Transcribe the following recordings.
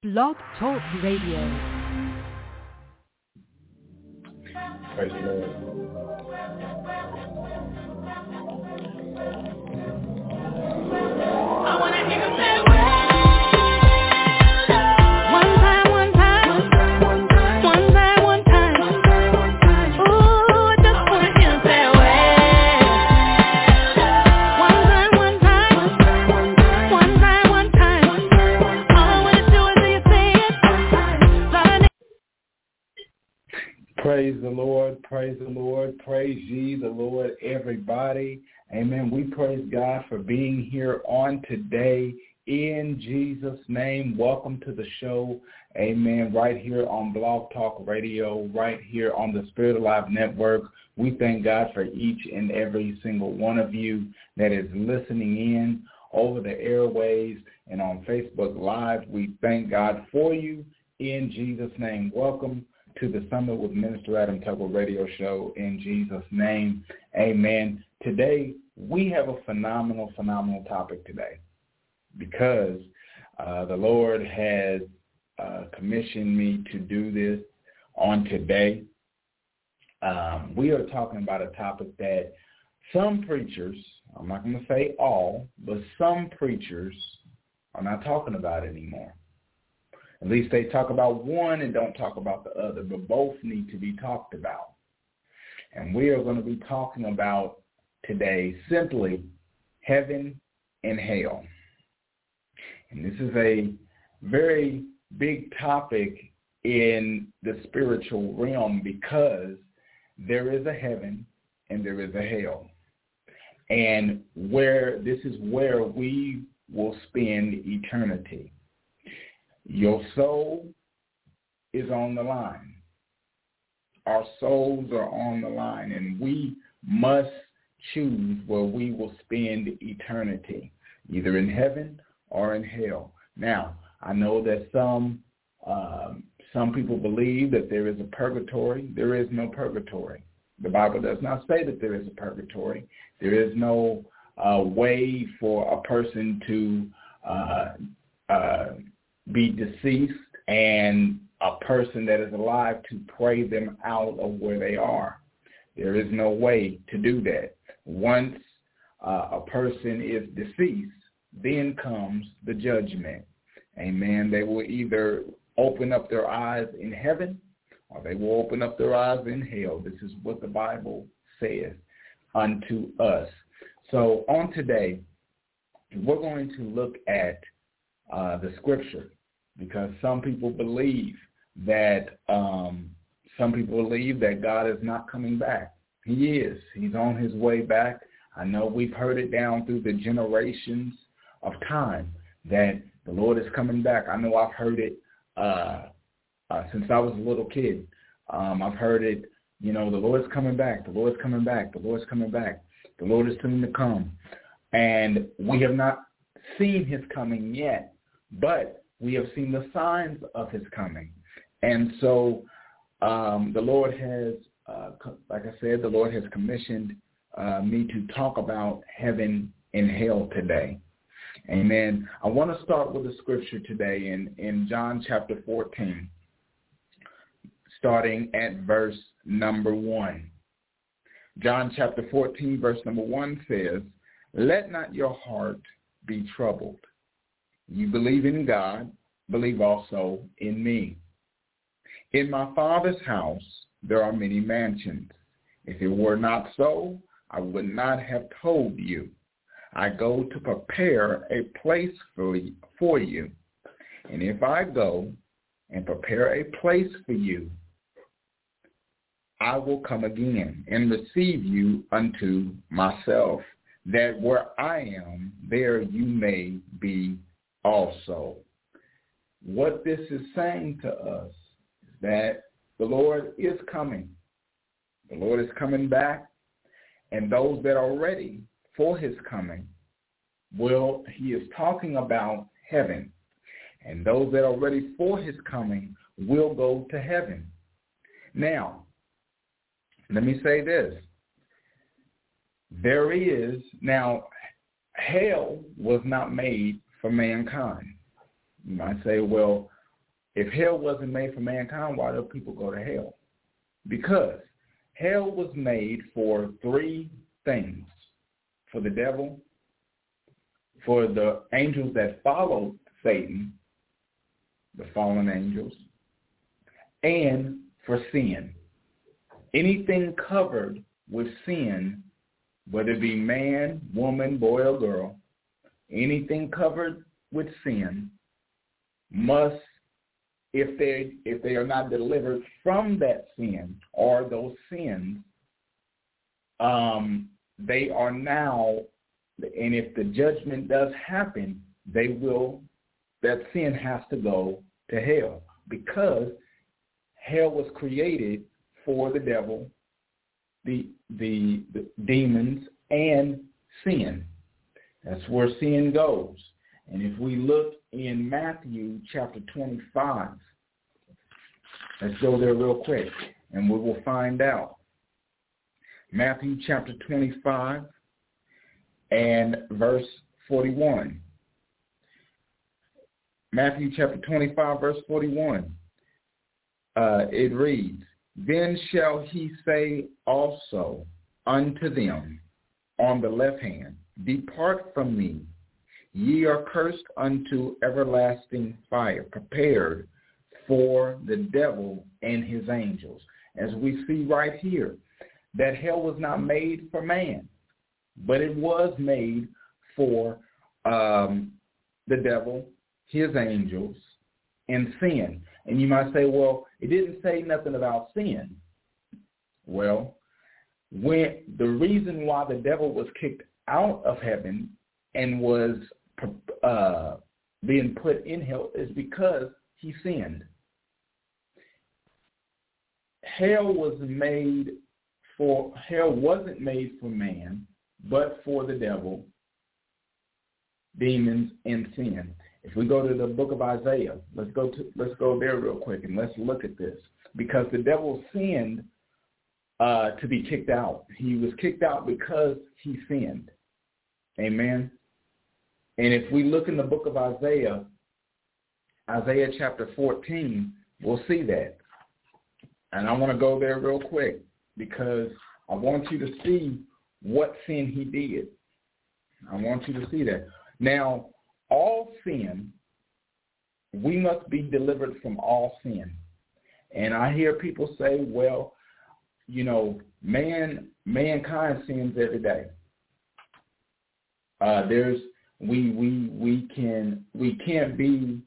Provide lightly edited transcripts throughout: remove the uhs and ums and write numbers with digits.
Blog Talk Radio. Praise the Lord. I want to hear you say Praise the Lord, praise the Lord, praise ye the Lord, everybody. Amen. We praise God for being here on today in Jesus' name. Welcome to the show. Amen. Right here on Blog Talk Radio, right here on the Spirit Alive Network. We thank God for each and every single one of you that is listening in over the airways and on Facebook Live. We thank God for you in Jesus' name. Welcome to the Summit with Minister Adam Tuggle radio show in Jesus' name. Amen. Today, we have a phenomenal topic today because the Lord has commissioned me to do this on today. We are talking about a topic that some preachers, I'm not going to say all, but some preachers are not talking about anymore. At least they talk about one and don't talk about the other, but both need to be talked about. And we are going to be talking about today simply heaven and hell. And this is a very big topic in the spiritual realm because there is a heaven and there is a hell. And this is where we will spend eternity. Your soul is on the line. Our souls are on the line, and we must choose where we will spend eternity, either in heaven or in hell. Now, I know that some people believe that there is a purgatory. There is no purgatory. The Bible does not say that there is a purgatory. There is no way for a person to be deceased and a person that is alive to pray them out of where they are. There is no way to do that. Once a person is deceased, then comes the judgment. Amen. They will either open up their eyes in heaven or they will open up their eyes in hell. This is what the Bible says unto us. So on today, we're going to look at the scripture, because some people believe that God is not coming back. He is. He's on his way back. I know we've heard it down through the generations of time that the Lord is coming back. I know I've heard it since I was a little kid. I've heard it, the Lord's coming back. The Lord's coming back. The Lord's coming back. The Lord is soon to come. And we have not seen his coming yet, but we have seen the signs of his coming. And so the Lord has, like I said, the Lord has commissioned me to talk about heaven and hell today. Amen. I want to start with the scripture today in John chapter 14, starting at verse number 1. John chapter 14, verse number 1 says, "Let not your heart be troubled. You believe in God, believe also in me. In my Father's house there are many mansions. If it were not so, I would not have told you. I go to prepare a place for you. And if I go and prepare a place for you, I will come again and receive you unto myself, that where I am, there you may be also." What this is saying to us is that the Lord is coming. The Lord is coming back, and those that are ready for his coming, he is talking about heaven, and those that are ready for his coming will go to heaven. Now, let me say this. Hell was not made for mankind. You might say, well, if hell wasn't made for mankind, why do people go to hell? Because hell was made for three things: for the devil, for the angels that followed Satan, the fallen angels, and for sin. Anything covered with sin, whether it be man, woman, boy, or girl, anything covered with sin must, if they are not delivered from that sin or those sins, they are now, and if the judgment does happen, that sin has to go to hell, because hell was created for the devil, the demons, and sin. That's where sin goes. And if we look in Matthew chapter 25, let's go there real quick, and we will find out. Matthew chapter 25 and verse 41. Matthew chapter 25, verse 41. It reads, "Then shall he say also unto them on the left hand, Depart from me, ye are cursed unto everlasting fire, prepared for the devil and his angels." As we see right here, that hell was not made for man, but it was made for the devil, his angels, and sin. And you might say, well, it didn't say nothing about sin. Well, when the reason why the devil was kicked out of heaven and was being put in hell is because he sinned. Hell wasn't made for man, but for the devil, demons, and sin. If we go to the book of Isaiah, let's go there real quick and let's look at this, because the devil sinned to be kicked out. He was kicked out because he sinned. Amen. And if we look in the book of Isaiah chapter 14, we'll see that. And I want to go there real quick because I want you to see what sin he did. I want you to see that. Now, all sin, we must be delivered from all sin. And I hear people say, well, you know, mankind sins every day. We can't be,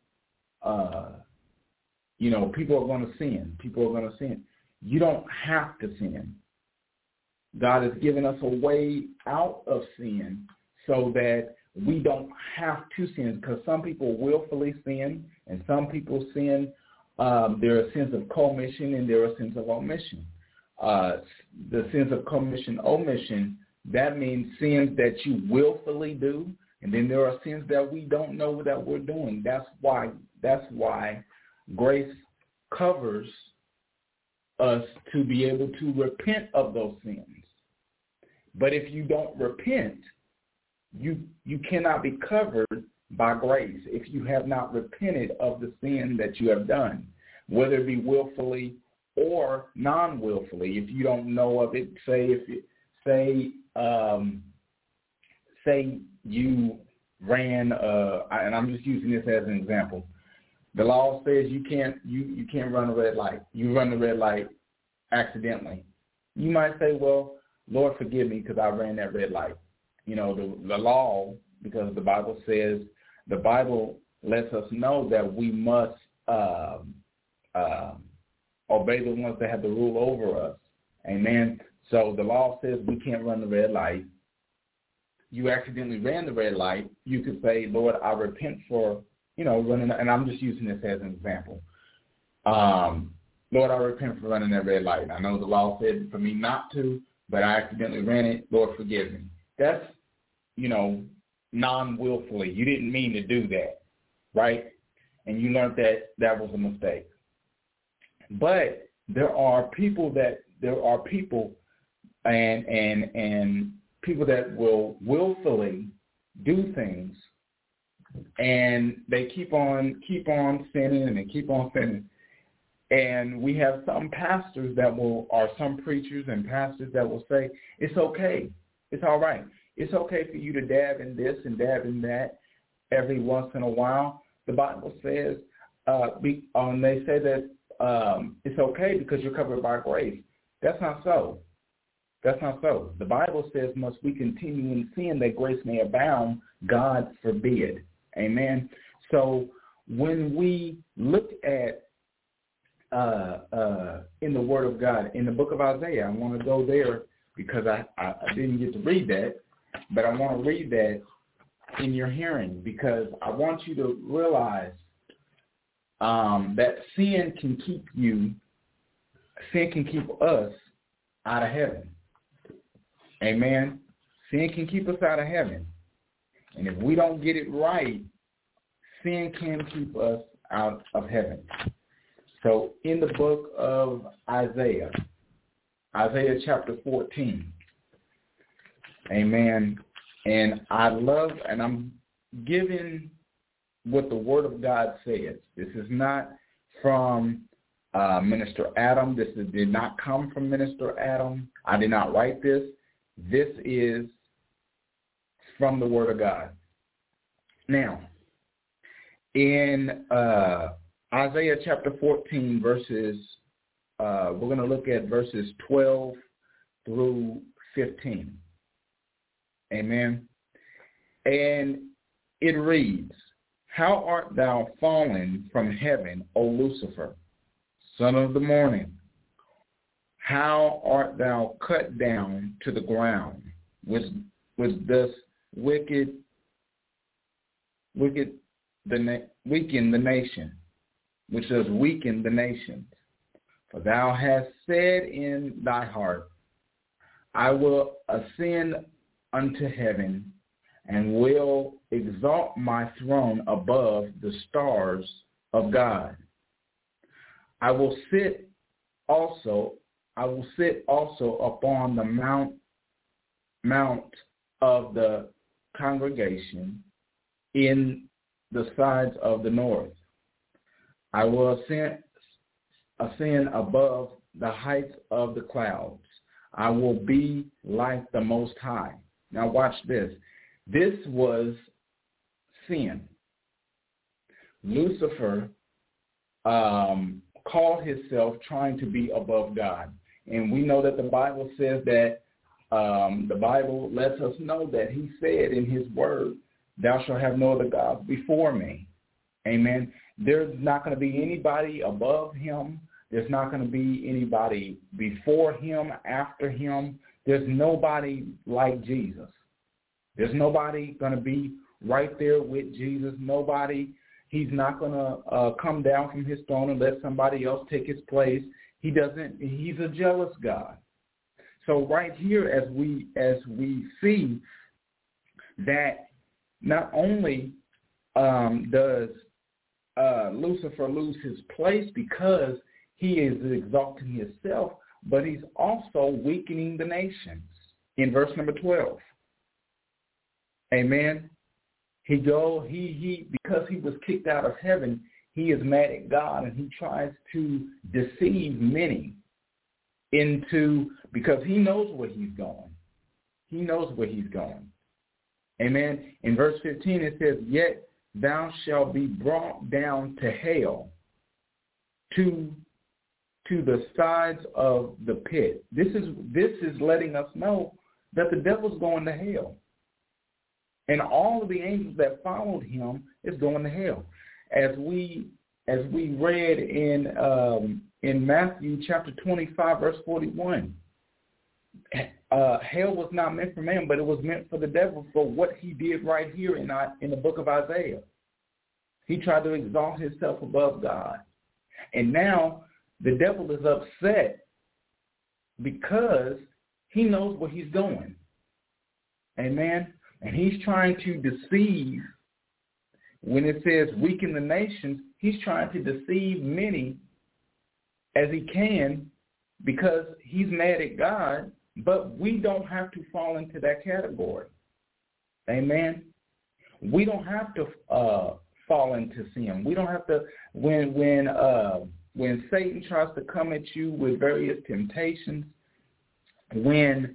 people are going to sin. People are going to sin. You don't have to sin. God has given us a way out of sin so that we don't have to sin, because some people willfully sin and some people sin. There are sins of commission and there are sins of omission. The sins of commission, omission, that means sins that you willfully do, and then there are sins that we don't know that we're doing. That's why grace covers us to be able to repent of those sins. But if you don't repent, you cannot be covered by grace if you have not repented of the sin that you have done, whether it be willfully or non-willfully. If you don't know of it, say you ran, and I'm just using this as an example. The law says you can't run a red light. You run the red light accidentally. You might say, well, Lord, forgive me because I ran that red light. You know, the law, because the Bible says, the Bible lets us know that we must obey the ones that have the rule over us. Amen. So the law says we can't run the red light. You accidentally ran the red light. You could say, Lord, I repent for, running, and I'm just using this as an example. Lord, I repent for running that red light. I know the law said for me not to, but I accidentally ran it. Lord, forgive me. That's, non-willfully. You didn't mean to do that, right? And you learned that was a mistake. But there are people and people that will willfully do things and they keep on sinning, and they keep on sinning. And we have some pastors or some preachers and pastors that will say, it's okay. It's all right. It's okay for you to dab in this and dab in that every once in a while. The Bible says, they say that it's okay because you're covered by grace. That's not so. That's not so. The Bible says, must we continue in sin that grace may abound? God forbid. Amen. So when we look at in the Word of God, in the book of Isaiah, I want to go there because I didn't get to read that, but I want to read that in your hearing because I want you to realize that sin can keep us out of heaven. Amen. Sin can keep us out of heaven. And if we don't get it right, sin can keep us out of heaven. So in the book of Isaiah chapter 14, amen, and I'm giving what the Word of God says. This is not from Minister Adam. This did not come from Minister Adam. I did not write this. This is from the Word of God. Now, in Isaiah chapter 14, we're going to look at verses 12 through 15. Amen. And it reads, how art thou fallen from heaven, O Lucifer, son of the morning? How art thou cut down to the ground, which does weaken the nation, which does weaken the nations. For thou hast said in thy heart, I will ascend unto heaven, and will exalt my throne above the stars of God. I will sit also upon the mount of the congregation in the sides of the north. I will ascend above the heights of the clouds. I will be like the Most High. Now watch this. This was sin. Lucifer called himself trying to be above God. And we know that the Bible says that the Bible lets us know that he said in his word, thou shalt have no other gods before me. Amen. There's not going to be anybody above him. There's not going to be anybody before him, after him. There's nobody like Jesus. There's nobody going to be right there with Jesus. Nobody. He's not going to come down from his throne and let somebody else take his place. He doesn't. He's a jealous God. So right here, as we see that not only does Lucifer lose his place because he is exalting himself, but he's also weakening the nations. In verse number 12, amen. Because he was kicked out of heaven, he is mad at God, and he tries to deceive many because he knows where he's going. He knows where he's going. Amen. In verse 15 it says, yet thou shalt be brought down to hell, to the sides of the pit. This is letting us know that the devil's going to hell. And all of the angels that followed him is going to hell. As we read in Matthew chapter 25, verse 41, hell was not meant for man, but it was meant for the devil for what he did right here in the book of Isaiah. He tried to exalt himself above God. And now the devil is upset because he knows where he's going. Amen. And he's trying to deceive. When it says weaken the nations, he's trying to deceive many as he can because he's mad at God, but we don't have to fall into that category. Amen. We don't have to fall into sin. We don't have to, when Satan tries to come at you with various temptations, when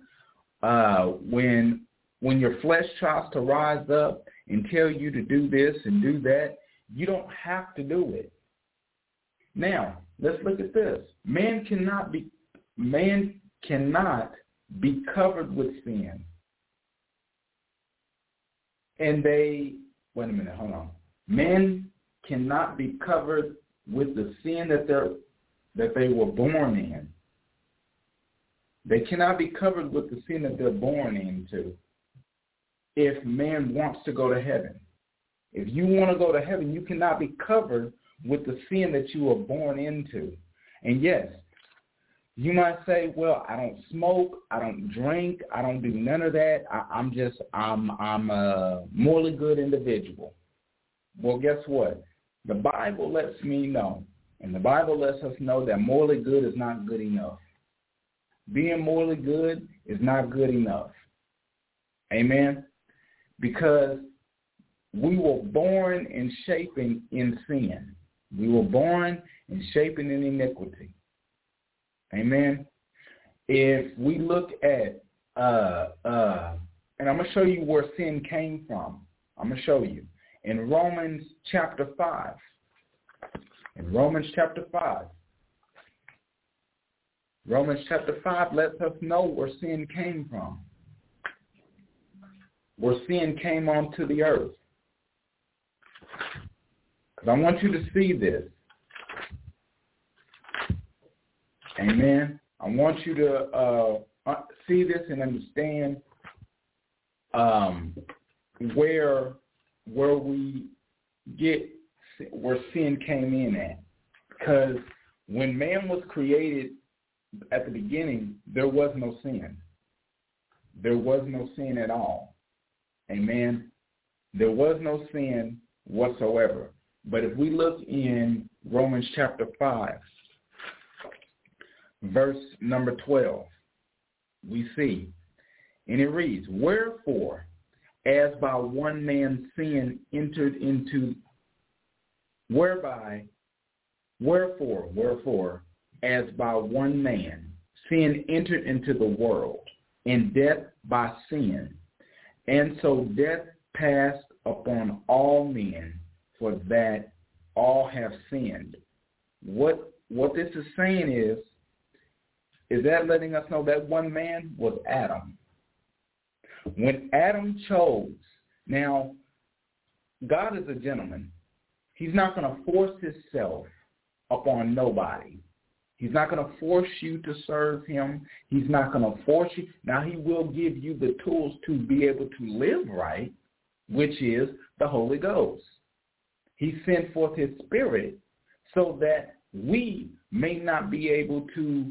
your flesh tries to rise up and tell you to do this and do that, you don't have to do it. Now, let's look at this. Man cannot be covered with sin. And Men cannot be covered with the sin that they were born in. They cannot be covered with the sin that they're born into if man wants to go to heaven. If you want to go to heaven, you cannot be covered with the sin that you were born into. And yes, you might say, well, I don't smoke, I don't drink, I don't do none of that. I'm a morally good individual. Well, guess what? The Bible lets me know, and the Bible lets us know that morally good is not good enough. Being morally good is not good enough. Amen? Because we were born and shaping in sin. We were born and shaping in iniquity. Amen? If we look at, and I'm going to show you where sin came from. I'm going to show you. In Romans chapter 5. In Romans chapter 5. Romans chapter 5 lets us know where sin came from. Where sin came onto the earth. Because I want you to see this. Amen. I want you to see this and understand where sin came in at. Because when man was created at the beginning, there was no sin. There was no sin at all. Amen. There was no sin whatsoever. But if we look in Romans chapter 5, verse number 12, we see, and it reads, wherefore, as by one man sin entered into, wherefore, as by one man sin entered into the world, and death by sin, and so death passed upon all men, for that all have sinned. What this is saying is that letting us know that one man was Adam. When Adam chose, now, God is a gentleman. He's not going to force himself upon nobody. He's not going to force you to serve him. He's not going to force you. Now, he will give you the tools to be able to live right, which is the Holy Ghost. He sent forth his Spirit so that we may not be able to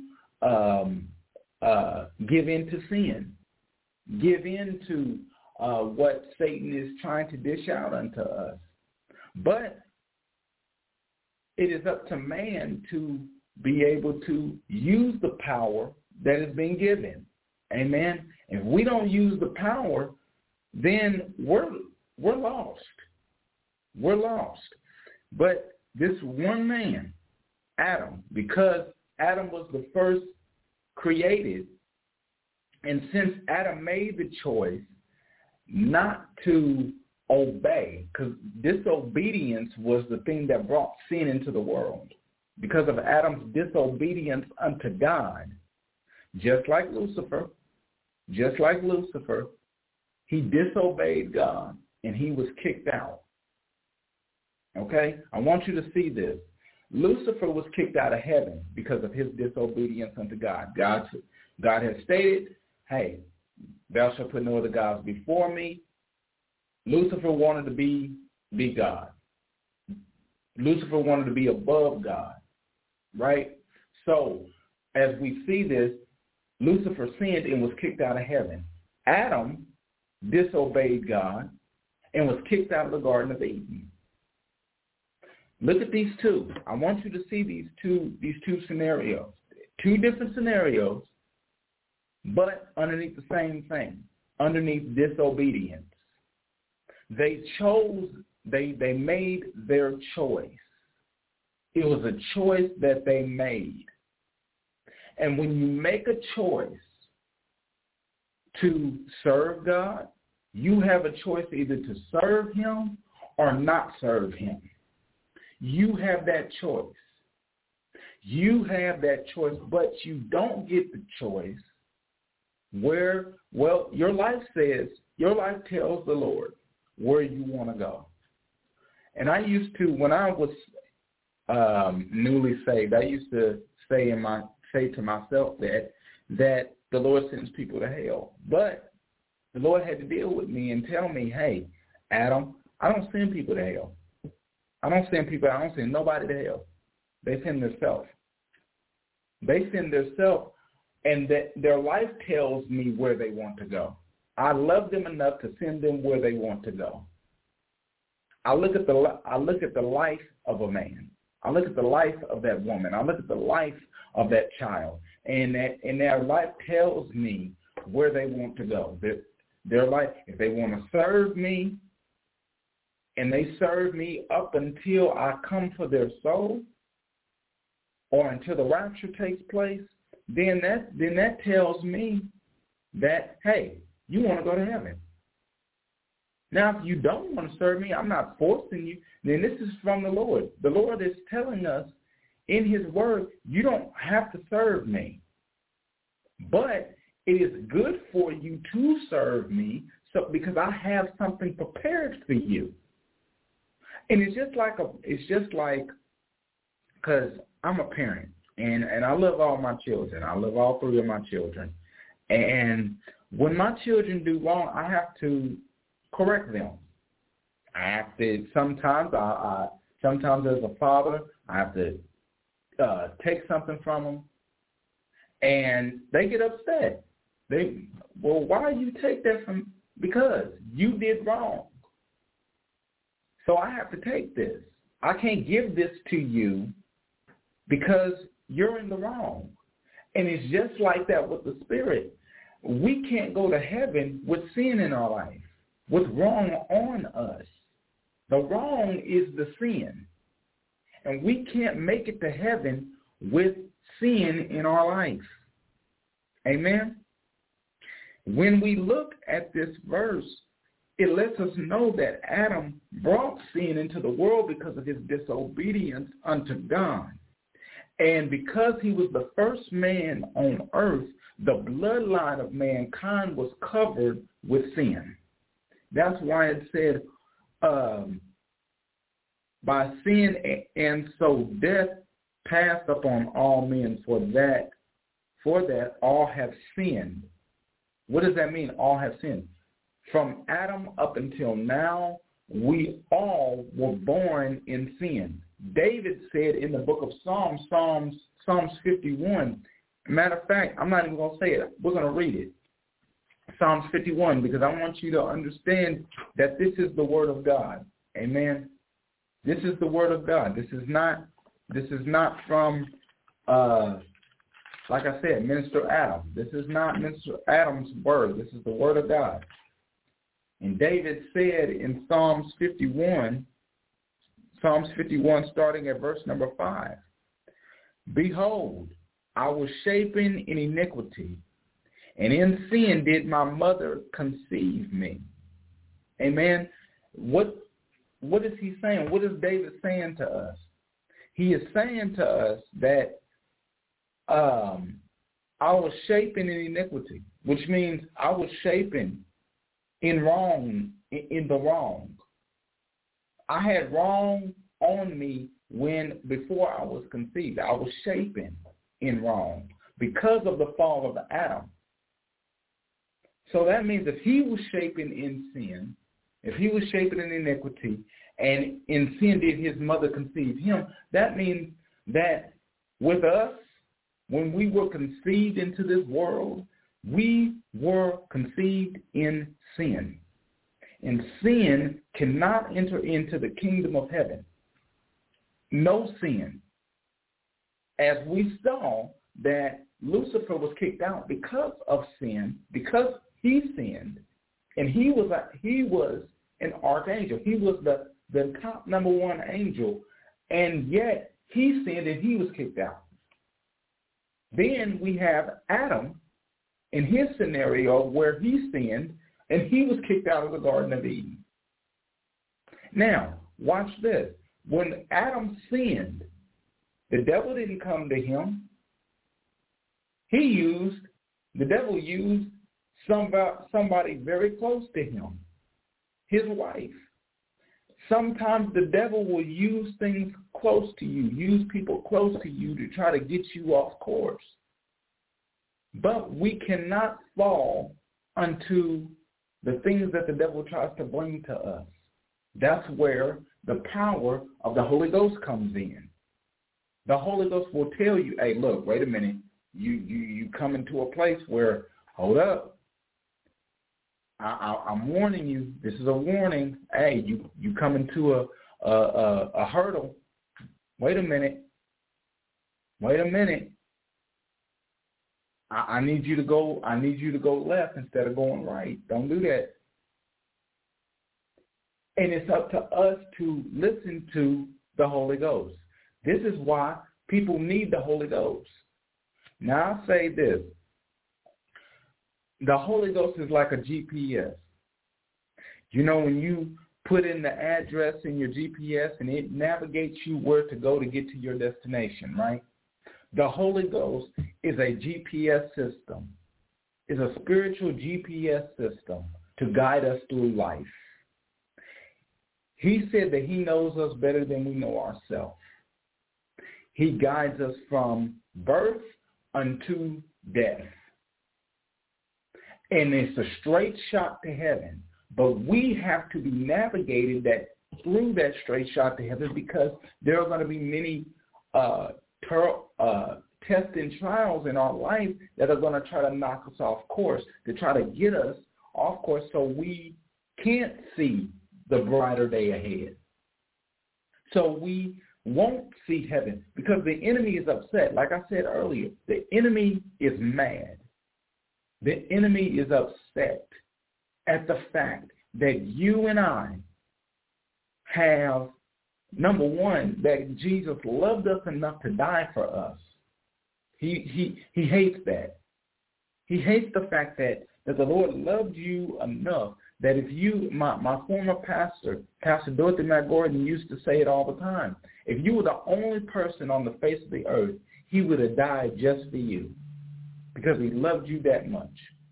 give in to sin, give in to what Satan is trying to dish out unto us. But it is up to man to be able to use the power that has been given. Amen. If we don't use the power, then we're lost. We're lost. But this one man, Adam, because Adam was the first created, and since Adam made the choice not to obey, because disobedience was the thing that brought sin into the world. Because of Adam's disobedience unto God, just like Lucifer, he disobeyed God and he was kicked out. Okay? I want you to see this. Lucifer was kicked out of heaven because of his disobedience unto God. God has stated, hey, thou shalt put no other gods before me. Lucifer wanted to be God. Lucifer wanted to be above God, right? So as we see this, Lucifer sinned and was kicked out of heaven. Adam disobeyed God and was kicked out of the Garden of Eden. Look at these two. I want you to see these two scenarios. Two different scenarios, but underneath the same thing, underneath disobedience. They made their choice. It was a choice that they made. And when you make a choice to serve God, you have a choice either to serve him or not serve him. You have that choice. You have that choice, but you don't get the choice where, well, your life tells the Lord where you want to go. And I used to, when I was newly saved, I used to say to myself that the Lord sends people to hell. But the Lord had to deal with me and tell me, hey, Adam, I don't send people to hell. I don't send nobody to hell. They send themselves. And that their life tells me where they want to go. I love them enough to send them where they want to go. I look at the life of a man. I look at the life of that woman. I look at the life of that child, and their life tells me where they want to go. Their life, if they want to serve me, and they serve me up until I come for their soul, or until the rapture takes place, then that tells me that, hey, you want to go to heaven. Now, if you don't want to serve me, I'm not forcing you. Then this is from the Lord. The Lord is telling us in his word, you don't have to serve me. But it is good for you to serve me because I have something prepared for you. And it's just like, because I'm a parent, and I love all my children. I love all three of my children. And when my children do wrong, I have to correct them. I have to, sometimes as a father, I have to take something from them, and they get upset. Why you take that from? Because you did wrong. So I have to take this. I can't give this to you because you're in the wrong. And it's just like that with the Spirit. We can't go to heaven with sin in our life, with wrong on us. The wrong is the sin. And we can't make it to heaven with sin in our life. Amen? When we look at this verse, it lets us know that Adam brought sin into the world because of his disobedience unto God. And because he was the first man on earth, the bloodline of mankind was covered with sin. That's why it said, by sin and so death passed upon all men, for that all have sinned. What does that mean, all have sinned? From Adam up until now, we all were born in sin. David said in the book of Psalms 51, matter of fact, I'm not even going to say it. We're going to read it. Psalms 51, because I want you to understand that this is the word of God. Amen. This is the word of God. This is not from, like I said, Minister Adam. This is not Minister Adam's word. This is the word of God. And David said in Psalms 51, starting at verse number 5, behold, I was shapen in iniquity, and in sin did my mother conceive me. Amen. What is he saying? What is David saying to us? He is saying to us that I was shapen in iniquity, which means I was shapen in the wrong. I had wrong on me before I was conceived. I was shapen in wrong because of the fall of Adam. So that means if he was shapen in sin, if he was shapen in iniquity, and in sin did his mother conceive him, that means that with us, when we were conceived into this world, we were conceived in sin. And sin cannot enter into the kingdom of heaven. No sin. As we saw that Lucifer was kicked out because of sin, because he sinned, and he was an archangel. He was the top number one angel, and yet he sinned and he was kicked out. Then we have Adam in his scenario where he sinned and he was kicked out of the Garden of Eden. Now, watch this. When Adam sinned, the devil didn't come to him. The devil used somebody very close to him, his wife. Sometimes the devil will use things close to you, use people close to you to try to get you off course. But we cannot fall unto the things that the devil tries to bring to us. That's where the power of the Holy Ghost comes in. The Holy Ghost will tell you, hey, look, wait a minute. You come into a place where, hold up. I'm warning you. This is a warning. Hey, you come into a hurdle. Wait a minute. I need you to go. I need you to go left instead of going right. Don't do that. And it's up to us to listen to the Holy Ghost. This is why people need the Holy Ghost. Now, I'll say this. The Holy Ghost is like a GPS. You know, when you put in the address in your GPS and it navigates you where to go to get to your destination, right? The Holy Ghost is a GPS system. It's a spiritual GPS system to guide us through life. He said that he knows us better than we know ourselves. He guides us from birth unto death. And it's a straight shot to heaven. But we have to be navigated through that straight shot to heaven, because there are going to be many tests and trials in our life that are going to try to knock us off course, to try to get us off course so we can't see the brighter day ahead. So we won't see heaven because the enemy is upset. Like I said earlier, the enemy is mad. The enemy is upset at the fact that you and I have, number one, that Jesus loved us enough to die for us. He hates that. He hates the fact that the Lord loved you enough that if you, my former pastor, Pastor Dorothy McGordon, used to say it all the time, if you were the only person on the face of the earth, he would have died just for you because he loved you that much.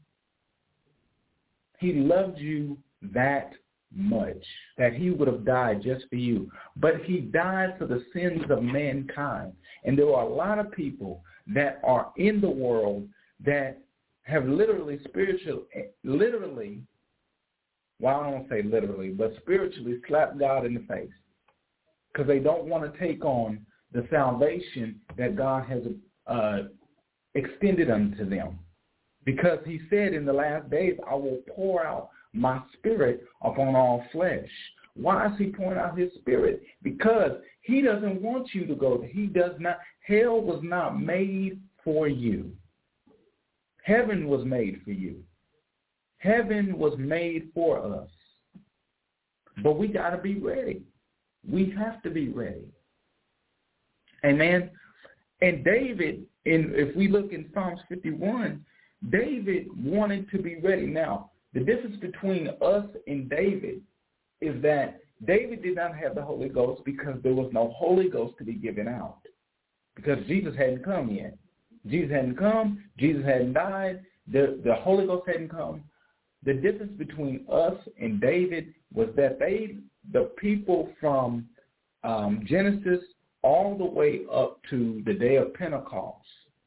He loved you that much that he would have died just for you. But he died for the sins of mankind. And there are a lot of people that are in the world that have spiritually, well, I don't say literally, but spiritually slapped God in the face because they don't want to take on the salvation that God has extended unto them. Because he said in the last days, I will pour out my spirit upon all flesh. Why is he pouring out his spirit? Because he doesn't want you to go. He does not. Hell was not made for you. Heaven was made for you. Heaven was made for us. But we got to be ready. We have to be ready. Amen. And David, if we look in Psalms 51, David wanted to be ready. Now, the difference between us and David is that David did not have the Holy Ghost because there was no Holy Ghost to be given out because Jesus hadn't come yet. Jesus hadn't come. Jesus hadn't died. The Holy Ghost hadn't come. The difference between us and David was that the people from Genesis all the way up to the day of Pentecost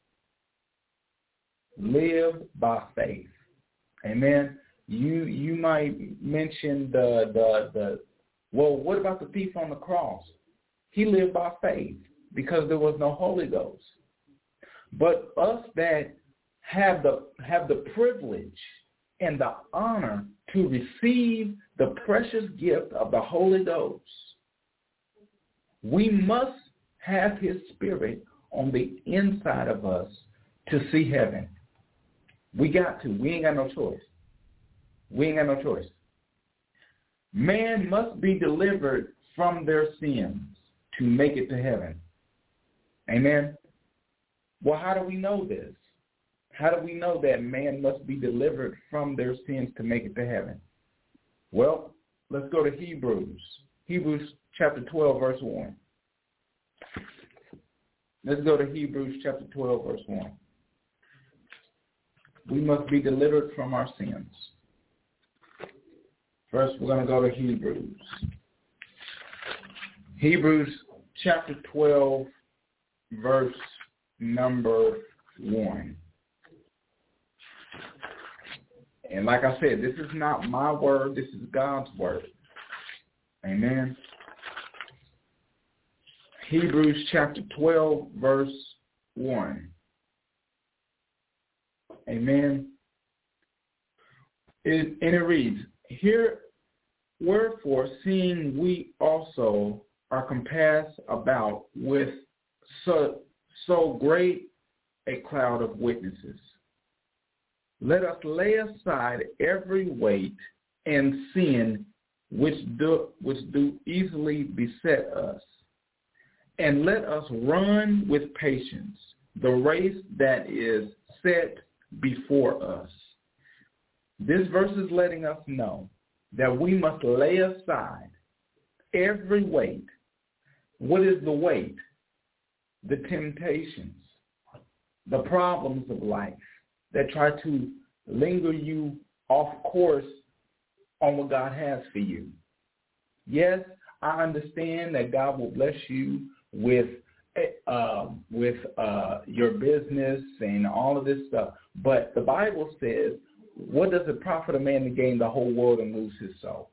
lived by faith. Amen. You might mention well, what about the thief on the cross? He lived by faith because there was no Holy Ghost. But us that have the privilege and the honor to receive the precious gift of the Holy Ghost, we must have his spirit on the inside of us to see heaven. We got to. We ain't got no choice. We ain't got no choice. Man must be delivered from their sins to make it to heaven. Amen. Well, how do we know this? How do we know that man must be delivered from their sins to make it to heaven? Well, let's go to Hebrews. Hebrews chapter 12, verse 1. Let's go to Hebrews chapter 12, verse 1. We must be delivered from our sins. First, we're going to go to Hebrews. Hebrews chapter 12, verse number 1. And like I said, this is not my word. This is God's word. Amen. Hebrews chapter 12, verse 1. Amen. And it reads, "Here, wherefore, seeing we also are compassed about with so great a cloud of witnesses, let us lay aside every weight and sin which do easily beset us, and let us run with patience the race that is set before us." This verse is letting us know that we must lay aside every weight. What is the weight? The temptations, the problems of life that try to linger you off course on what God has for you. Yes, I understand that God will bless you with your business and all of this stuff. But the Bible says, what does it profit a man to gain the whole world and lose his soul?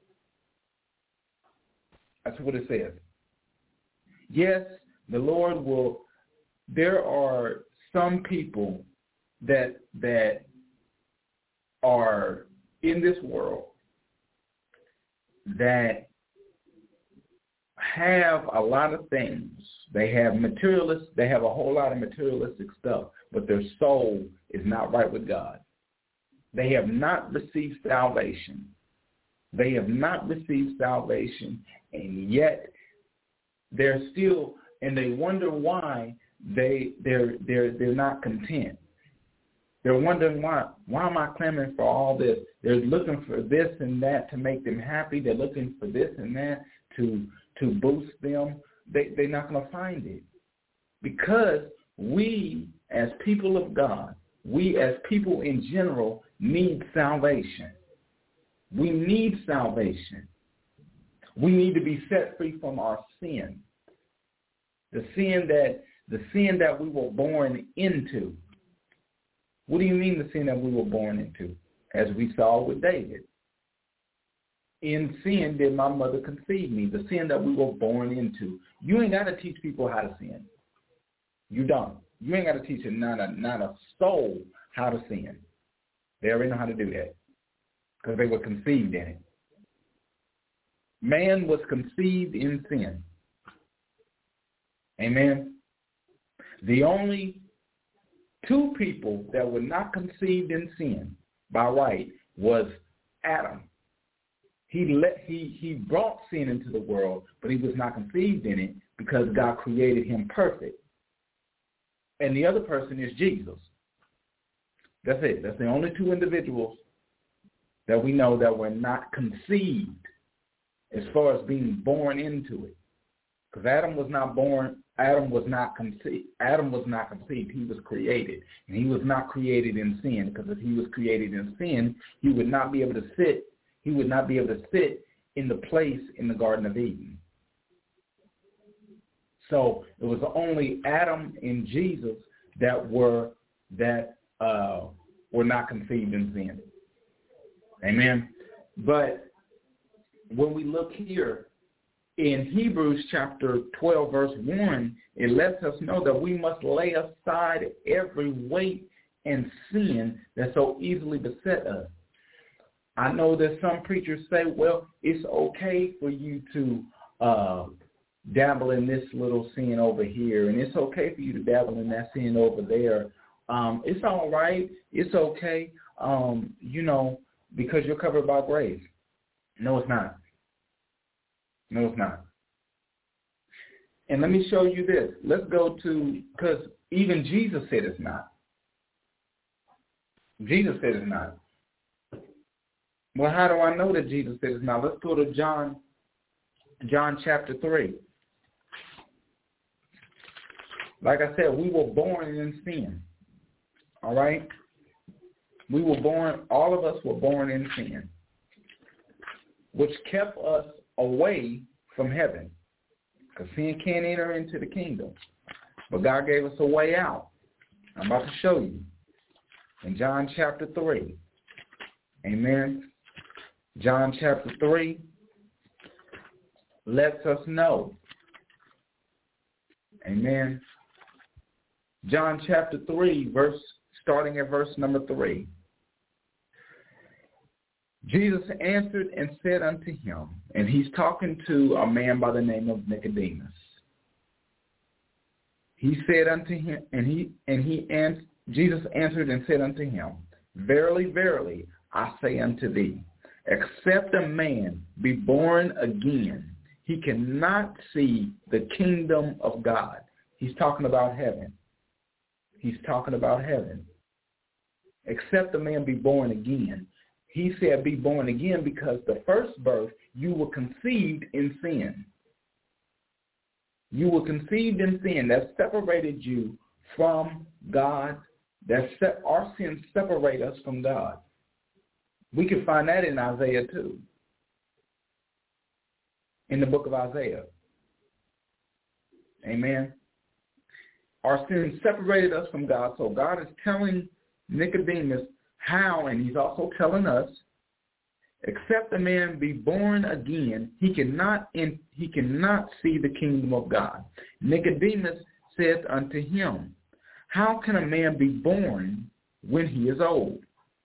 That's what it says. Yes, the Lord will. There are some people that are in this world that have a lot of things. They have They have a whole lot of materialistic stuff, but their soul is not right with God. They have not received salvation. They have not received salvation, and yet they're still, and they wonder why they're not content. They're wondering why am I clamoring for all this? They're looking for this and that to make them happy. They're looking for this and that to boost them. They're not going to find it, because we as people of God, we as people in general need salvation. We need salvation. We need to be set free from our sin. The sin that we were born into. What do you mean the sin that we were born into? As we saw with David. In sin did my mother conceive me. The sin that we were born into. You ain't got to teach people how to sin. You don't. You ain't got to teach not a soul how to sin. They already know how to do that, because they were conceived in it. Man was conceived in sin. Amen. The only two people that were not conceived in sin by right was Adam. He brought sin into the world, but he was not conceived in it because God created him perfect. And the other person is Jesus. That's it. That's the only two individuals that we know that were not conceived as far as being born into it. Because Adam was not born. Adam was not conceived. He was created. And he was not created in sin, because if he was created in sin, he would not be able to sit. He would not be able to sit in the place in the Garden of Eden. So it was only Adam and Jesus that were not conceived in sin. Amen. But when we look here in Hebrews chapter 12, verse 1, it lets us know that we must lay aside every weight and sin that so easily beset us. I know that some preachers say, well, it's okay for you to dabble in this little sin over here, and it's okay for you to dabble in that sin over there. It's all right. It's okay, because you're covered by grace. No, it's not. No, it's not. And let me show you this. Let's go to, because even Jesus said it's not. Jesus said it's not. Well, how do I know that Jesus said it's not? Let's go to John chapter 3. Like I said, we were born in sin. All right? We were born, all of us were born in sin, which kept us away from heaven. Because sin can't enter into the kingdom. But God gave us a way out. I'm about to show you. In John chapter 3. Amen. John chapter 3 lets us know. Amen. John chapter 3, starting at verse number 3. Jesus answered and said unto him, and he's talking to a man by the name of Nicodemus. He said unto him, Jesus answered and said unto him, Verily, verily, I say unto thee, except a man be born again, he cannot see the kingdom of God. He's talking about heaven. He's talking about heaven. Except a man be born again. He said be born again because the first birth, you were conceived in sin. You were conceived in sin. That separated you from God. Our sins separate us from God. We can find that in Isaiah too. In the book of Isaiah. Amen. Our sins separated us from God. So God is telling Nicodemus how, and he's also telling us, except a man be born again, he cannot see the kingdom of God. Nicodemus said unto him, How can a man be born when he is old?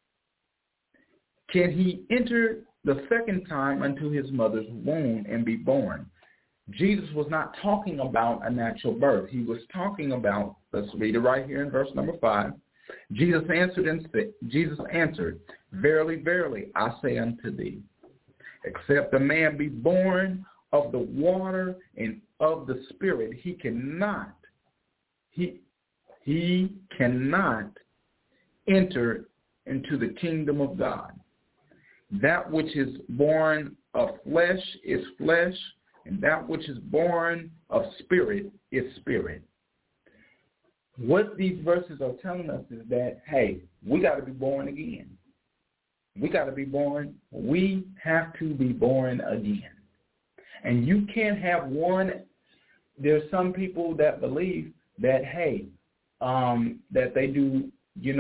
Can he enter the second time into his mother's womb and be born? Jesus was not talking about a natural birth. He was talking about, let's read it right here in verse number 5. Jesus answered, Verily, verily, I say unto thee, except a man be born of the water and of the Spirit, he cannot enter into the kingdom of God. That which is born of flesh is flesh, and that which is born of spirit is spirit. What these verses are telling us is that, hey, we got to be born again. We got to be born. We have to be born again. And you can't have one. There's some people that believe that, hey, that they do,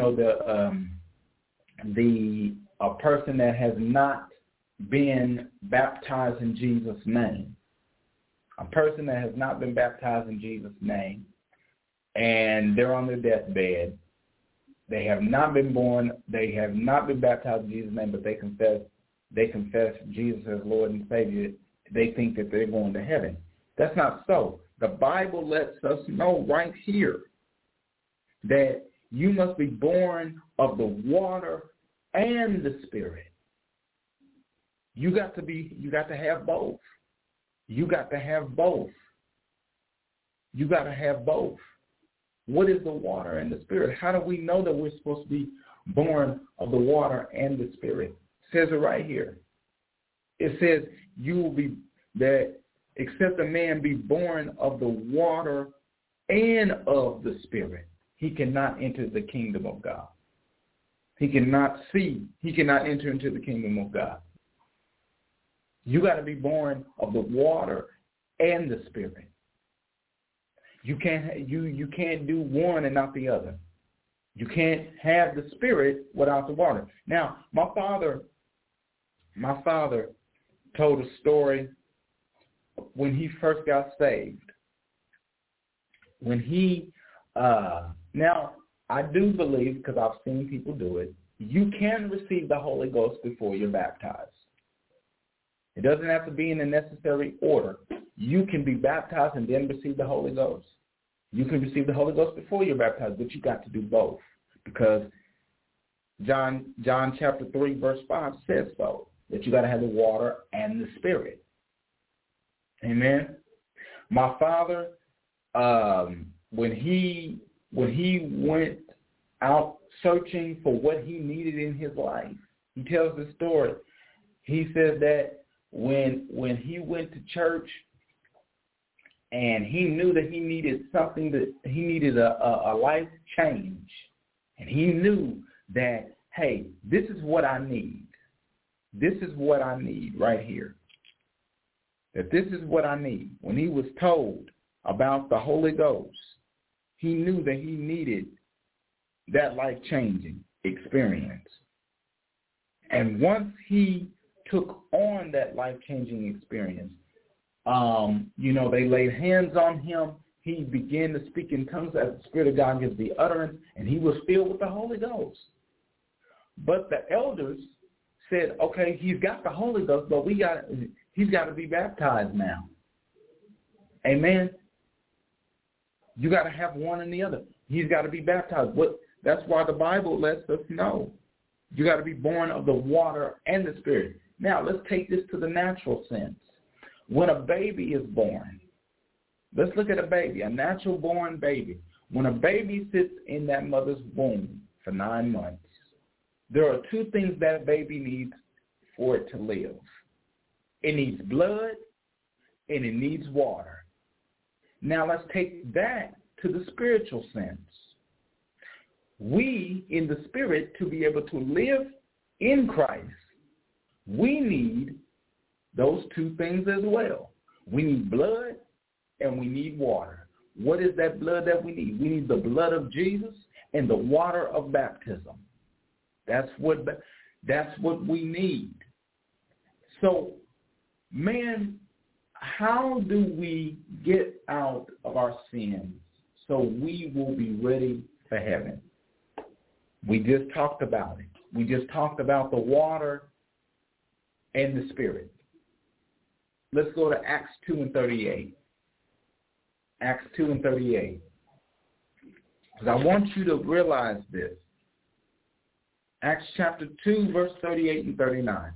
a person that has not been baptized in Jesus' name, a person that has not been baptized in Jesus' name, and they're on their deathbed, they have not been born, they have not been baptized in Jesus' name, but they confess Jesus as Lord and Savior, they think that they're going to heaven. That's not so. The Bible lets us know right here that you must be born of the water and the Spirit. You got to have both. You got to have both. You got to have both. What is the water and the Spirit? How do we know that we're supposed to be born of the water and the Spirit? It says it right here. It says you will be that except a man be born of the water and of the Spirit, he cannot enter the kingdom of God. He cannot enter into the kingdom of God. You got to be born of the water and the Spirit. You can't do one and not the other. You can't have the Spirit without the water. Now, my father told a story when he first got saved. When he now I do believe, because I've seen people do it, you can receive the Holy Ghost before you're baptized. It doesn't have to be in a necessary order. You can be baptized and then receive the Holy Ghost. You can receive the Holy Ghost before you're baptized, but you got to do both, because John chapter 3, verse 5 says so, that you got to have the water and the Spirit. Amen. My father, when he went out searching for what he needed in his life, he tells the story. He says that when he went to church and he knew that he needed something, that he needed a life change, and he knew that, hey, this is what I need. This is what I need right here. That this is what I need. When he was told about the Holy Ghost, he knew that he needed that life-changing experience. And once he took on that life-changing experience, they laid hands on him. He began to speak in tongues as the Spirit of God gives the utterance, and he was filled with the Holy Ghost. But the elders said, okay, he's got the Holy Ghost, but he's got to be baptized now. Amen? You got to have one and the other. He's got to be baptized. That's why the Bible lets us know. You got to be born of the water and the Spirit. Now, let's take this to the natural sense. When a baby is born, let's look at a baby, a natural-born baby. When a baby sits in that mother's womb for 9 months, there are two things that baby needs for it to live. It needs blood and it needs water. Now let's take that to the spiritual sense. We, in the spirit, to be able to live in Christ, we need those two things as well. We need blood and we need water. What is that blood that we need? We need the blood of Jesus and the water of baptism. That's what we need. So, man, how do we get out of our sins so we will be ready for heaven? We just talked about it. We just talked about the water and the Spirit. Let's go to Acts 2:38. Acts 2:38. Because I want you to realize this. Acts chapter 2, verse 38 and 39.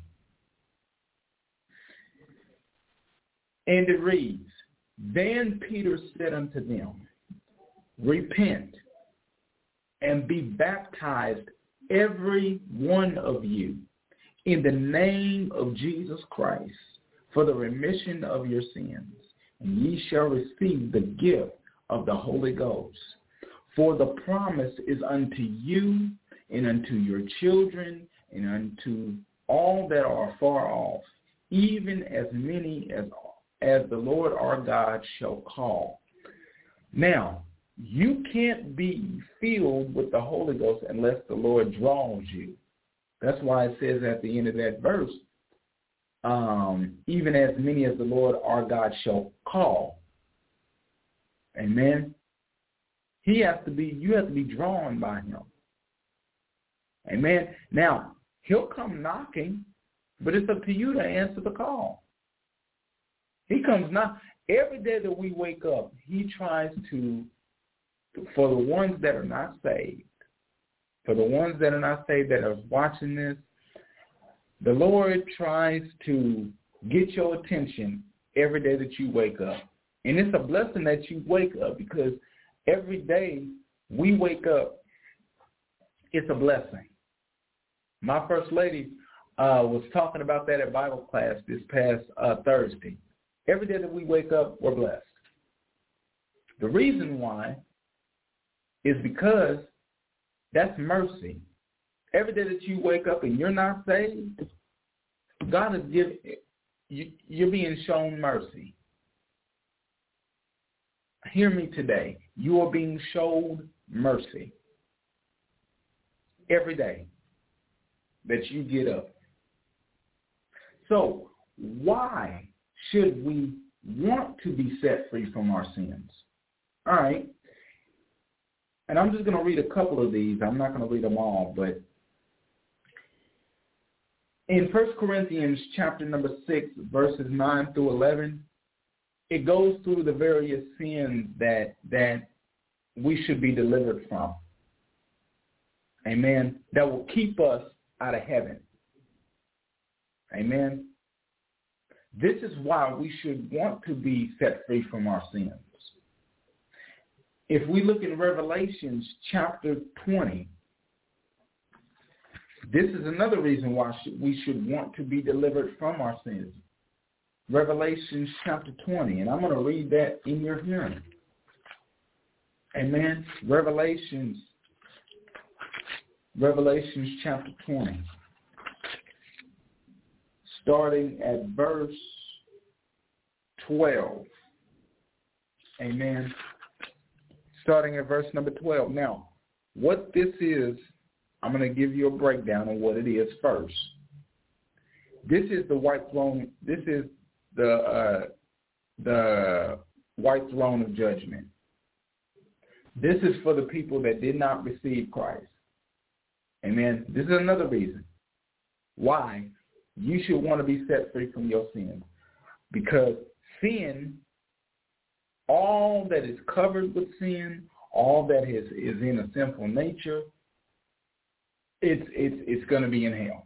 And it reads, Then Peter said unto them, Repent and be baptized, every one of you, in the name of Jesus Christ, for the remission of your sins, and ye shall receive the gift of the Holy Ghost. For the promise is unto you, and unto your children, and unto all that are far off, even as many as the Lord our God shall call. Now, you can't be filled with the Holy Ghost unless the Lord draws you. That's why it says at the end of that verse, even as many as the Lord our God shall call. Amen. You have to be drawn by him. Amen. Now, he'll come knocking, but it's up to you to answer the call. He comes knocking. Every day that we wake up, he tries to, for the ones that are not saved, that are watching this, the Lord tries to get your attention every day that you wake up. And it's a blessing that you wake up, because every day we wake up, it's a blessing. My First Lady was talking about that at Bible class this past Thursday. Every day that we wake up, we're blessed. The reason why is because that's mercy. Every day that you wake up and you're not saved, God is giving you're being shown mercy. Hear me today. You are being shown mercy every day that you get up. So why should we want to be set free from our sins? All right. And I'm just going to read a couple of these. I'm not going to read them all, but in 1 Corinthians chapter number 6, verses 9 through 11, it goes through the various sins that we should be delivered from. Amen. That will keep us out of heaven. Amen. This is why we should want to be set free from our sins. If we look in Revelations chapter 20, this is another reason why we should want to be delivered from our sins. Revelations chapter 20, and I'm going to read that in your hearing. Amen. Revelations chapter 20, starting at verse 12. Amen. Starting at verse number 12. Now, what this is, I'm going to give you a breakdown of what it is first. This is the white throne. This is the white throne of judgment. This is for the people that did not receive Christ. Amen. This is another reason why you should want to be set free from your sin. Because sin, all that is covered with sin, all that is in a sinful nature, it's going to be in hell.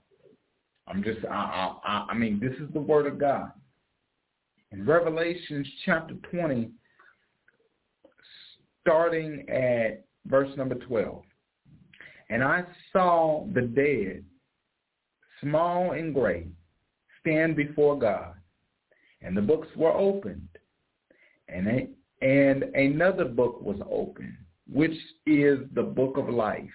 I mean, this is the word of God. In Revelation chapter 20, starting at verse number 12. And I saw the dead, small and great, stand before God, and the books were opened, and another book was opened, which is the book of life.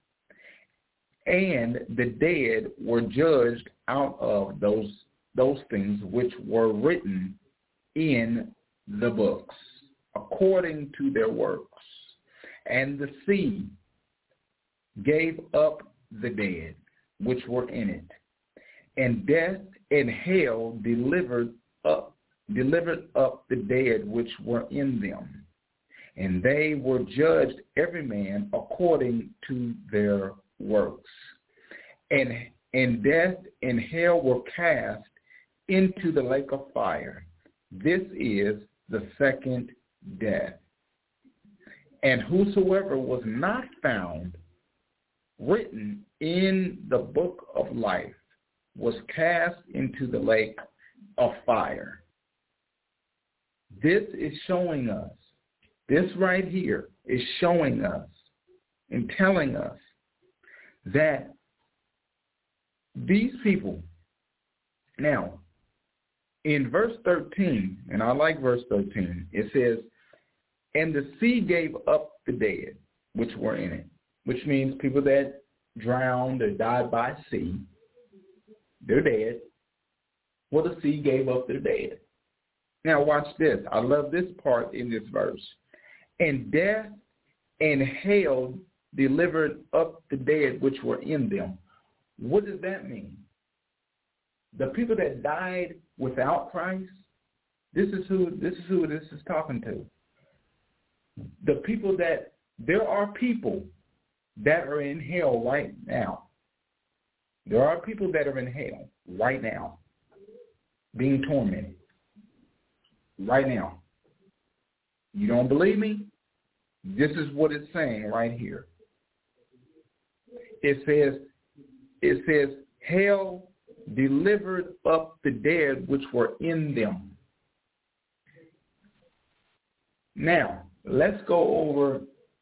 And the dead were judged out of those things which were written in the books, according to their works. And the sea gave up the dead which were in it, and death and hell delivered up the dead which were in them, and they were judged every man according to their works. And death and hell were cast into the lake of fire. This is the second death. And whosoever was not found written in the book of life was cast into the lake of fire. This is showing us, this right here is showing us and telling us that these people, now in verse 13, and I like verse 13, it says, and the sea gave up the dead which were in it, which means people that drowned or died by sea, they're dead. Well, the sea gave up their dead. Now watch this. I love this part in this verse. And death and hell delivered up the dead which were in them. What does that mean? The people that died without Christ, this is who this is talking to. The people that, there are people that are in hell right now. There are people that are in hell right now, being tormented right now. You don't believe me? This is what it's saying right here. It says, hell delivered up the dead which were in them. Now, let's go over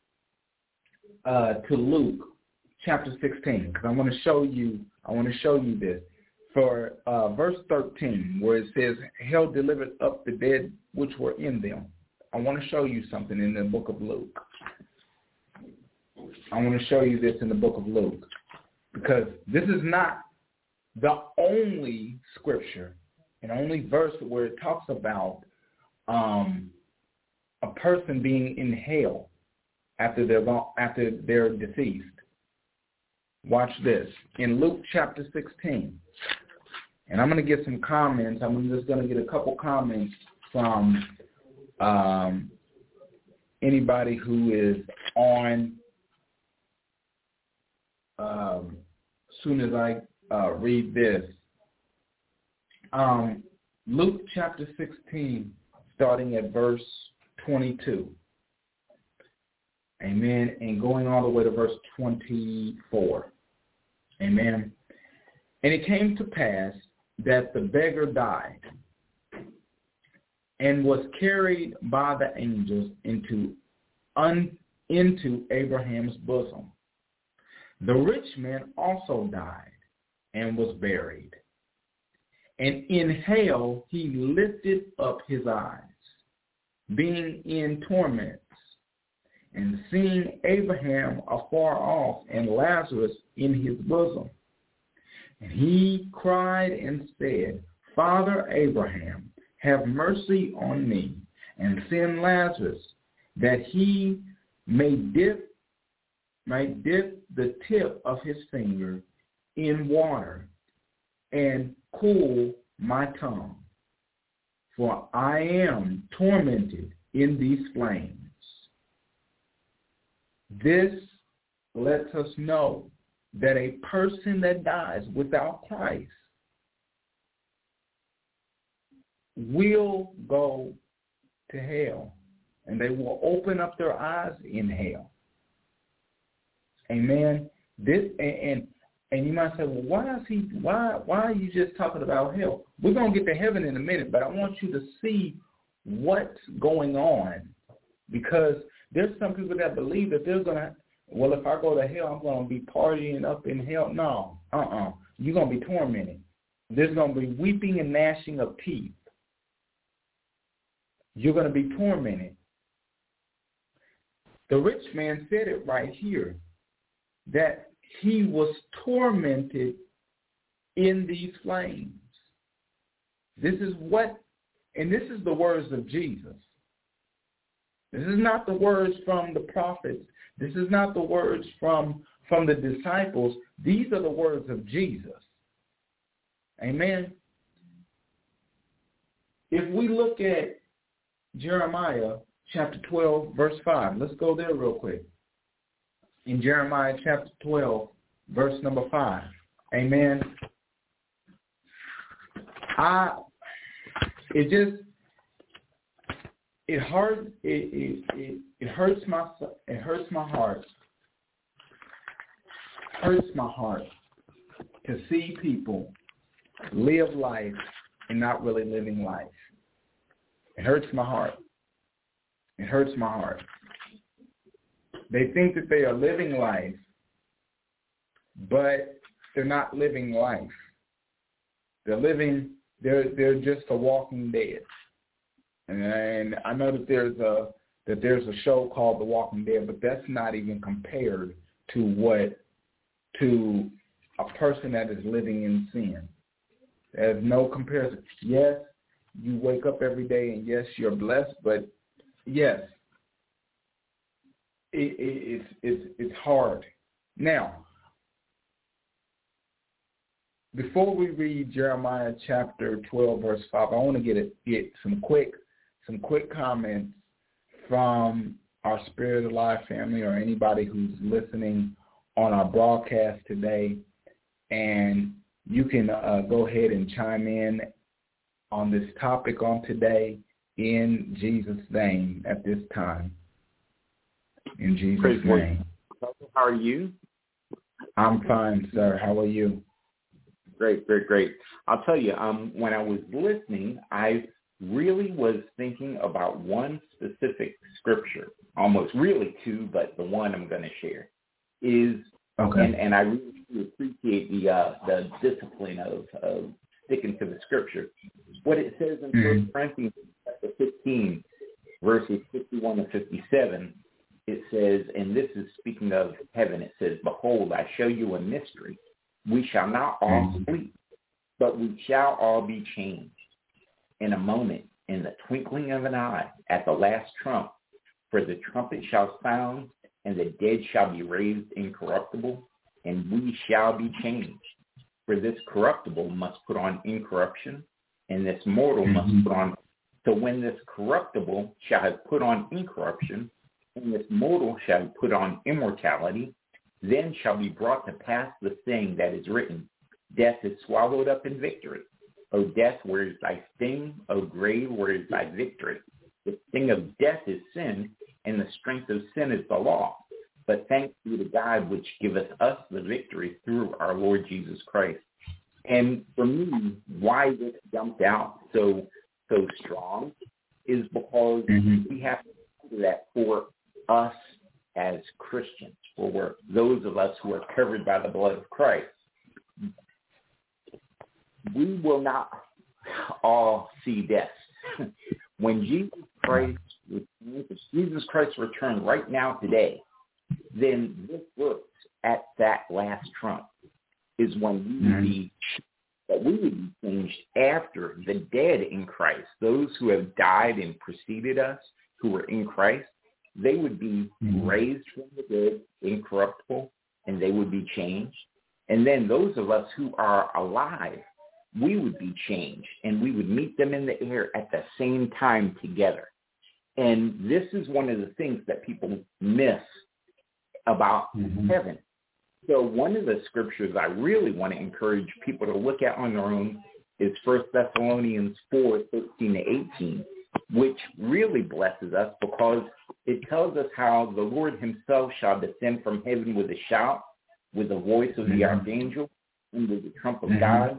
to Luke chapter 16, because I want to show you this. For verse 13, where it says, hell delivered up the dead which were in them. I want to show you something in the book of Luke. I want to show you this in the book of Luke, because this is not the only scripture and only verse where it talks about a person being in hell after they're deceased. Watch this. In Luke chapter 16, and I'm going to get some comments. I'm just going to get a couple comments from anybody who is on as soon as I read this. Luke chapter 16, starting at verse 22. Amen. And going all the way to verse 24. Amen. And it came to pass that the beggar died and was carried by the angels into Abraham's bosom. The rich man also died and was buried. And in hell he lifted up his eyes, being in torments, and seeing Abraham afar off and Lazarus in his bosom. And he cried and said, Father Abraham, have mercy on me, and send Lazarus, that he may dip the tip of his finger in water and cool my tongue, for I am tormented in these flames. This lets us know that a person that dies without Christ will go to hell, and they will open up their eyes in hell. Amen. This and you might say, well, why are you just talking about hell? We're gonna get to heaven in a minute, but I want you to see what's going on, because there's some people that believe that they're gonna, well, if I go to hell, I'm gonna be partying up in hell. No, you're gonna be tormented. There's gonna be weeping and gnashing of teeth. You're gonna be tormented. The rich man said it right here, that he was tormented in these flames. This is the words of Jesus. This is not the words from the prophets. This is not the words from the disciples. These are the words of Jesus. Amen. If we look at Jeremiah chapter 12, verse 5, let's go there real quick. In Jeremiah chapter 12, verse number 5. Amen. It hurts my heart. Hurts my heart to see people live life and not really living life. It hurts my heart. It hurts my heart. They think that they are living life, but they're not living life. They're just a walking dead. And I know that there's a show called The Walking Dead, but that's not even compared to a person that is living in sin. There's no comparison. Yes, you wake up every day, and yes, you're blessed, but yes, it's hard. Now, before we read Jeremiah chapter 12, verse 5, I want to get some quick comments from our Spirit Alive family or anybody who's listening on our broadcast today, and you can go ahead and chime in on this topic on today in Jesus' name at this time. In Jesus' name. How are you? I'm fine, sir. How are you? Great. I'll tell you, when I was listening, I really was thinking about one specific scripture, almost really two, but the one I'm going to share is, okay. And I really appreciate the discipline of sticking to the scripture. What it says in 1 Corinthians chapter 15, verses 51 to 57, it says, and this is speaking of heaven, it says, behold, I show you a mystery. We shall not all sleep, but we shall all be changed in a moment, in the twinkling of an eye, at the last trump. For the trumpet shall sound, and the dead shall be raised incorruptible, and we shall be changed. For this corruptible must put on incorruption, and this mortal must put on. So when this corruptible shall have put on incorruption, and this mortal shall put on immortality, then shall be brought to pass the saying that is written, death is swallowed up in victory. O death, where is thy sting? O grave, where is thy victory? The sting of death is sin, and the strength of sin is the law. But thanks be to God which giveth us the victory through our Lord Jesus Christ. And for me, why this jumped out so strong is because we have to do that for us as Christians, for those of us who are covered by the blood of Christ. We will not all see death. When Jesus Christ returns right now today, then this works at that last trump is when we would be changed after the dead in Christ. Those who have died and preceded us, who were in Christ, they would be raised from the dead, incorruptible, and they would be changed. And then those of us who are alive, we would be changed, and we would meet them in the air at the same time together. And this is one of the things that people miss about heaven. So one of the scriptures I really want to encourage people to look at on their own is 1 Thessalonians 4:13-18, which really blesses us because it tells us how the Lord himself shall descend from heaven with a shout, with the voice of the archangel, and with the trump of God.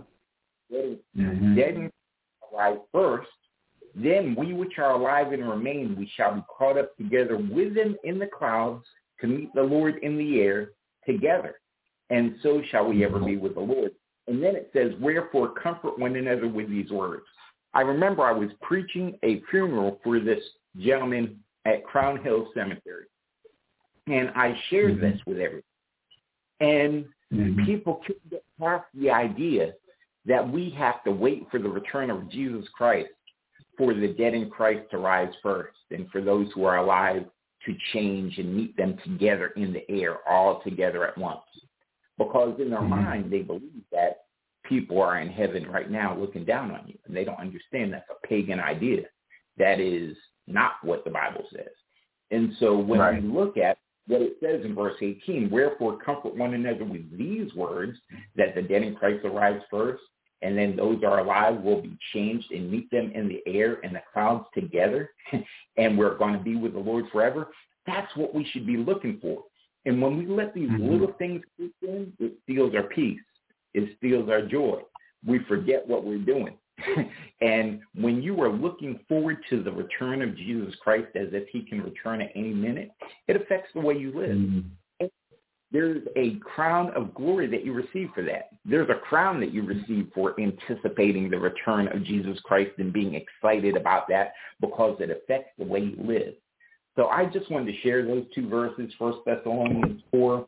Dead rise first, then we which are alive and remain, we shall be caught up together with them in the clouds to meet the Lord in the air together. And so shall we ever be with the Lord. And then it says, wherefore comfort one another with these words. I remember I was preaching a funeral for this gentleman at Crown Hill Cemetery. And I shared this with everyone. And people couldn't get past the idea that we have to wait for the return of Jesus Christ for the dead in Christ to rise first, and for those who are alive to change and meet them together in the air, all together at once. Because in their mind, they believe that people are in heaven right now looking down on you, and they don't understand that's a pagan idea. That is not what the Bible says. And so when we look at what it says in verse 18, wherefore comfort one another with these words, that the dead in Christ will rise first, and then those that are alive will be changed and meet them in the air and the clouds together, and we're going to be with the Lord forever. That's what we should be looking for. And when we let these little things creep in, it steals our peace. It steals our joy. We forget what we're doing. And when you are looking forward to the return of Jesus Christ as if he can return at any minute, it affects the way you live. There's a crown of glory that you receive for that. There's a crown that you receive for anticipating the return of Jesus Christ and being excited about that because it affects the way you live. So I just wanted to share those two verses, 1 Thessalonians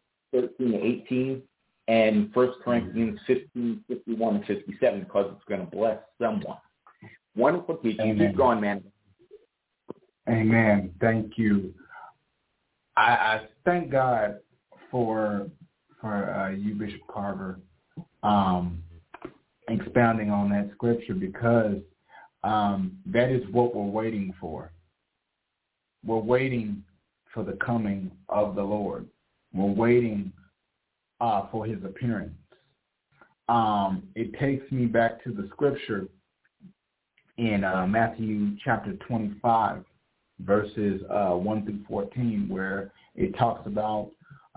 4:13-18 and 1 Corinthians 15:51-57, because it's going to bless someone. Wonderful teaching. Keep going, man. Amen. Thank you. I thank God for you, Bishop Carver, expounding on that scripture, because that is what we're waiting for. We're waiting for the coming of the Lord. We're waiting for his appearance. It takes me back to the scripture in Matthew chapter 25, verses 1-14, where it talks about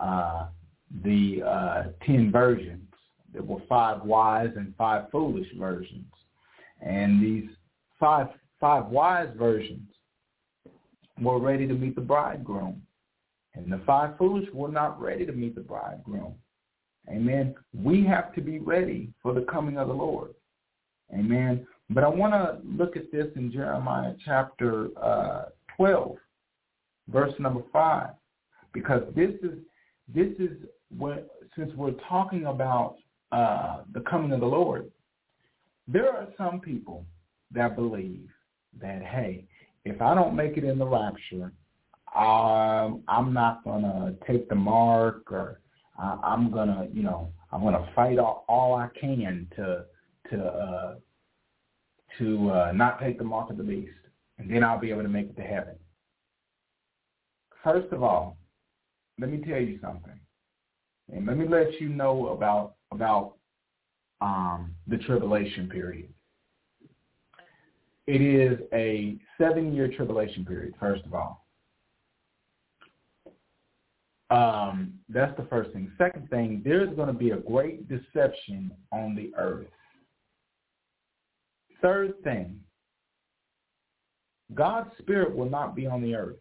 the 10 virgins. There were 5 wise and 5 foolish virgins. And these five wise virgins were ready to meet the bridegroom. And the 5 foolish were not ready to meet the bridegroom. Amen. We have to be ready for the coming of the Lord. Amen. But I want to look at this in Jeremiah chapter 12, verse number 5, because this is what, since we're talking about the coming of the Lord, there are some people that believe that, hey, if I don't make it in the rapture, I'm not going to take the mark, or I'm going to fight all I can to not take the mark of the beast, and then I'll be able to make it to heaven. First of all, let me tell you something, and let me let you know about the tribulation period. It is a 7-year tribulation period, first of all. That's the first thing. Second thing, there's going to be a great deception on the earth. Third thing, God's Spirit will not be on the earth.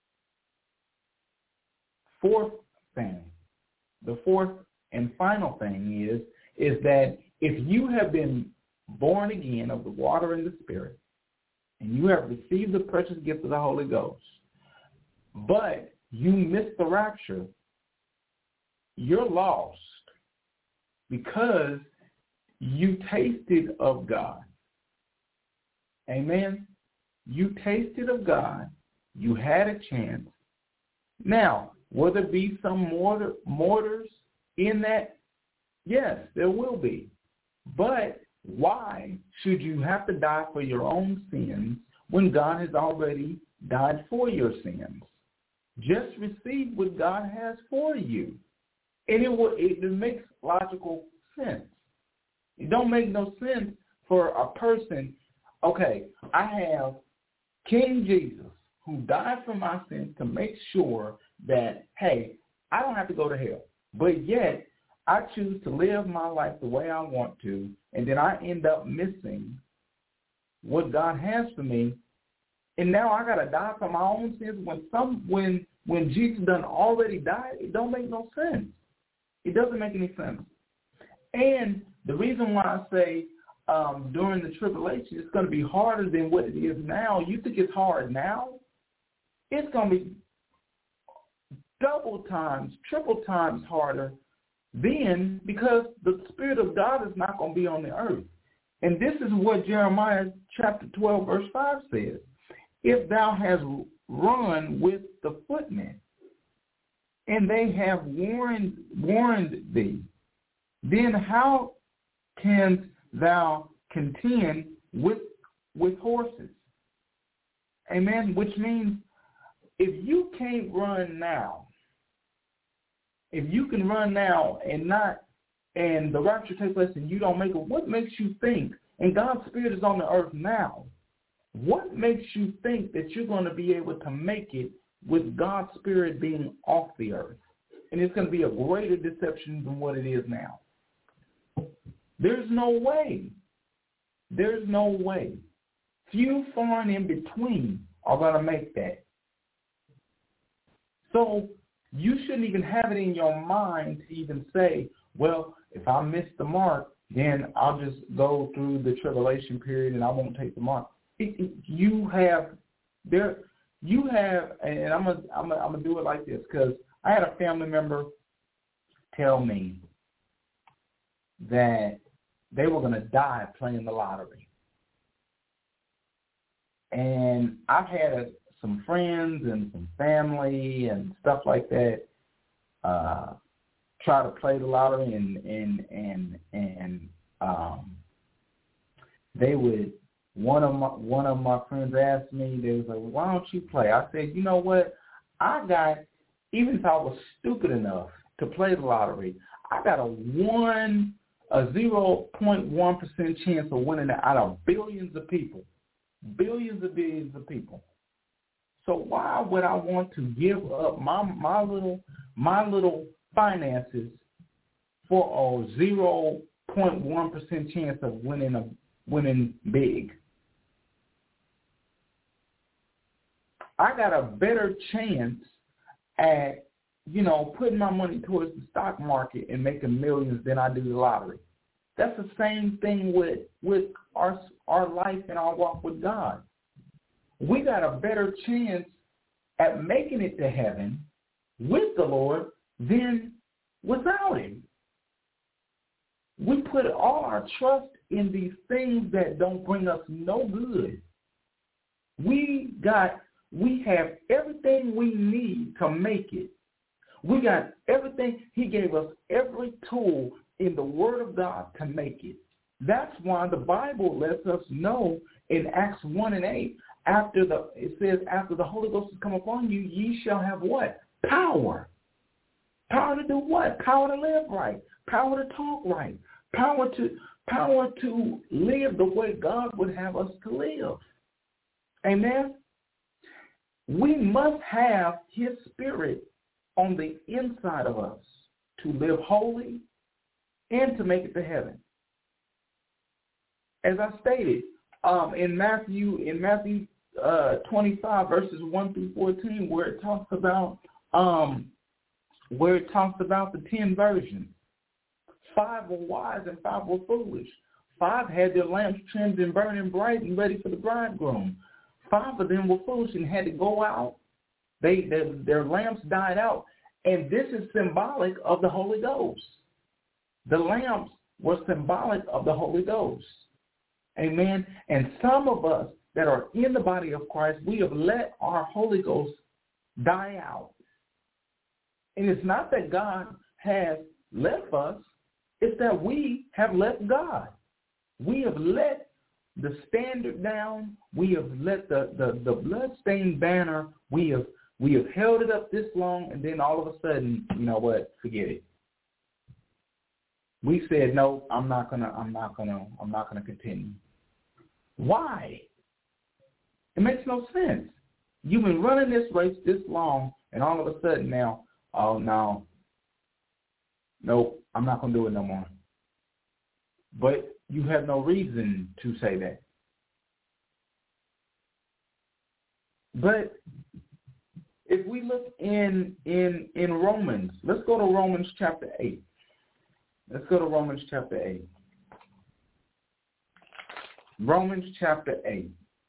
Fourth thing, the fourth and final thing is that if you have been born again of the water and the Spirit, and you have received the precious gift of the Holy Ghost, but you missed the rapture, you're lost because you tasted of God. Amen? You tasted of God. You had a chance. Now, will there be some mortars in that? Yes, there will be. But why should you have to die for your own sins when God has already died for your sins? Just receive what God has for you. And it makes logical sense. It don't make no sense for a person, okay, I have King Jesus who died for my sins to make sure that, hey, I don't have to go to hell. But yet, I choose to live my life the way I want to, and then I end up missing what God has for me. And now I got to die for my own sins when Jesus done already died. It don't make no sense. It doesn't make any sense. And the reason why I say during the tribulation it's going to be harder than what it is now. You think it's hard now? It's going to be double times, triple times harder then, because the Spirit of God is not going to be on the earth. And this is what Jeremiah chapter 12, verse 5 says. If thou hast run with the footmen, and they have warned thee, then how canst thou contend with horses? Amen. Which means if you can't run now, if you can run now and the rapture takes place and you don't make it, what makes you think, and God's Spirit is on the earth now, what makes you think that you're going to be able to make it with God's Spirit being off the earth? And it's going to be a greater deception than what it is now. There's no way. There's no way. Few, far, and in between are going to make that. So you shouldn't even have it in your mind to even say, well, if I miss the mark, then I'll just go through the tribulation period and I won't take the mark. You have, and I'm gonna do it like this, because I had a family member tell me that they were going to die playing the lottery. And I've had some friends and some family and stuff like that try to play the lottery, and they would. One of my friends asked me, they was like, well, why don't you play? I said, you know what? Even if I was stupid enough to play the lottery, I got a 0.1% chance of winning it out of billions of people. Billions of people. So why would I want to give up my little finances for a 0.1% chance of winning big? I got a better chance at, putting my money towards the stock market and making millions than I do the lottery. That's the same thing with our life and our walk with God. We got a better chance at making it to heaven with the Lord than without Him. We put all our trust in these things that don't bring us no good. We have everything we need to make it. We got everything. He gave us every tool in the Word of God to make it. That's why the Bible lets us know in Acts 1:8, it says, after the Holy Ghost has come upon you, ye shall have what? Power. Power to do what? Power to live right. Power to talk right. Power to live the way God would have us to live. Amen? We must have His Spirit on the inside of us to live holy and to make it to heaven. As I stated, in Matthew 25 verses 1 through 14, where it talks about the 10 virgins. 5 were wise and 5 were foolish. 5 had their lamps trimmed and burning bright and ready for the bridegroom. 5 of them were foolish and had to go out. Their lamps died out. And this is symbolic of the Holy Ghost. The lamps were symbolic of the Holy Ghost. Amen. And some of us that are in the body of Christ, we have let our Holy Ghost die out. And it's not that God has left us. It's that we have left God. We have let the standard down. We have let the bloodstained banner. We have held it up this long, and then all of a sudden, you know what? Forget it. We said, no, I'm not gonna continue. Why? It makes no sense. You've been running this race this long, and all of a sudden now, oh no, nope, I'm not gonna do it no more. But you have no reason to say that. But if we look in Romans, let's go to Romans chapter 8. Let's go to Romans chapter 8. Romans chapter 8.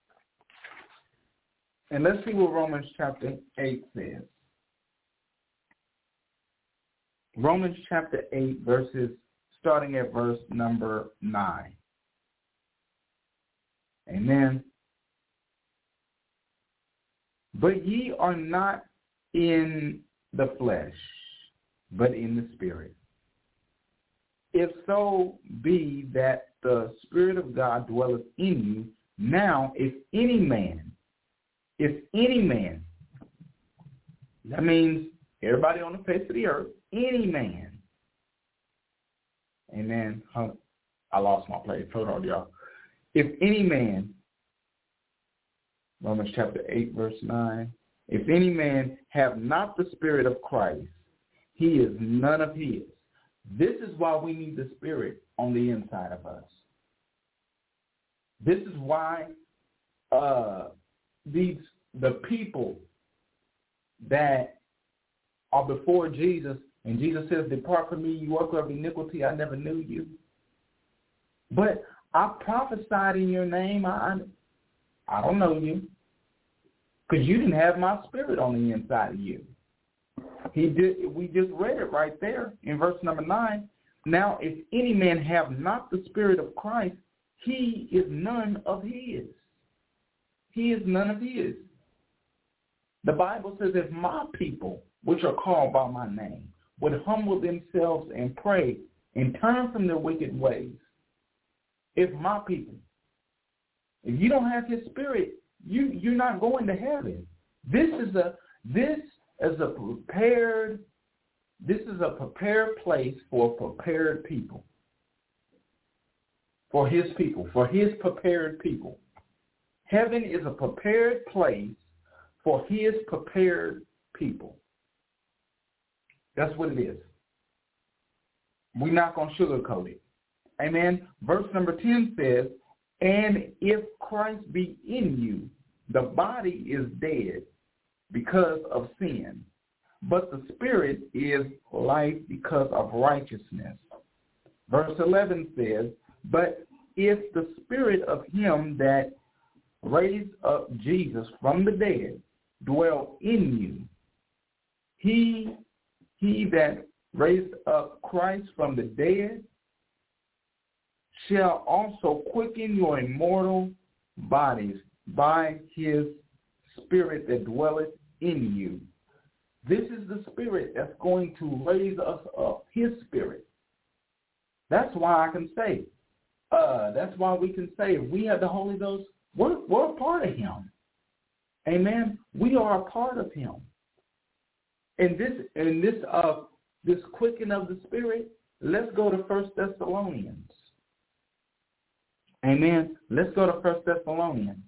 And let's see what Romans chapter 8 says. Romans chapter 8, starting at verse number 9. Amen. But ye are not in the flesh, but in the Spirit. If so be that the Spirit of God dwelleth in you. Now, if any man, that means everybody on the face of the earth, any man. Amen. I lost my place. Hold on, y'all. If any man, Romans chapter 8, verse 9, if any man have not the Spirit of Christ, he is none of his. This is why we need the Spirit on the inside of us. This is why the people that are before Jesus, and Jesus says, depart from me, you worker of iniquity, I never knew you. But I prophesied in your name, I don't know you, because you didn't have my Spirit on the inside of you. We just read it right there in verse number 9. Now, if any man have not the Spirit of Christ, he is none of his. He is none of his. The Bible says, if my people, which are called by my name, would humble themselves and pray and turn from their wicked ways. If my people, if you don't have his Spirit, you're not going to heaven. This is a prepared place for prepared people. For his people, for his prepared people. Heaven is a prepared place for his prepared people. That's what it is. We're not going to sugarcoat it. Amen. Verse number 10 says, and if Christ be in you, the body is dead because of sin, but the Spirit is life because of righteousness. Verse 11 says, but if the Spirit of him that raised up Jesus from the dead dwell in you, he that raised up Christ from the dead shall also quicken your immortal bodies by his Spirit that dwelleth in you. This is the Spirit that's going to raise us up, his Spirit. That's why I can say, that's why we can say if we have the Holy Ghost, we're a part of him. Amen. We are a part of him. And this quicken of the Spirit, let's go to 1 Thessalonians. Amen. Let's go to 1 Thessalonians.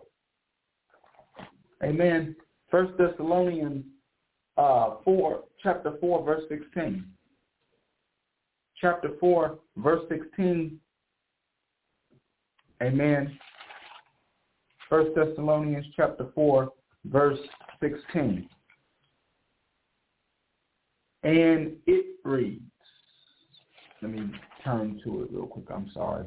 Amen. 1 Thessalonians chapter 4, verse 16. Chapter 4, verse 16. Amen. 1 Thessalonians chapter 4, verse 16. And it reads, let me turn to it real quick, I'm sorry.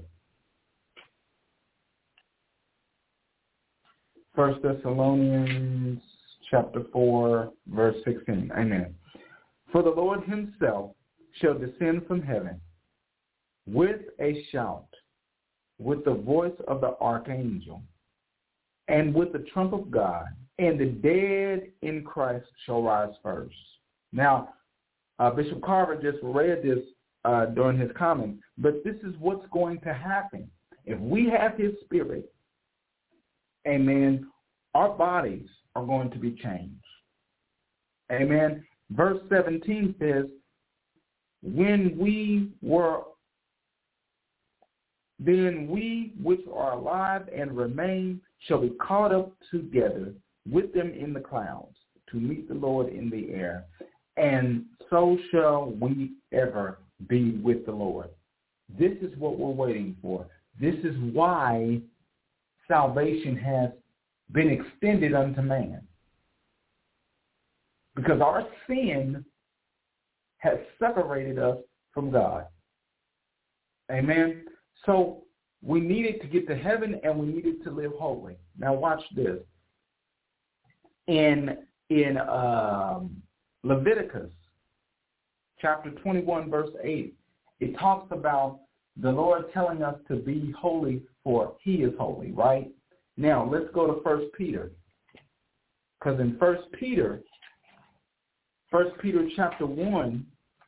1 Thessalonians chapter 4, verse 16. Amen. For the Lord himself shall descend from heaven with a shout, with the voice of the archangel, and with the trump of God, and the dead in Christ shall rise first. Now, Bishop Carver just read this during his comment, but this is what's going to happen. If we have his spirit, amen, our bodies are going to be changed. Amen. Verse 17 says, then we which are alive and remain shall be caught up together with them in the clouds to meet the Lord in the air, and so shall we ever be with the Lord. This is what we're waiting for. This is why salvation has been extended unto man. Because our sin has separated us from God. Amen. So we needed to get to heaven and we needed to live holy. Now watch this. In Leviticus chapter 21, verse 8, it talks about the Lord telling us to be holy, for he is holy, right? Now let's go to 1 Peter. Because in 1 Peter chapter 1,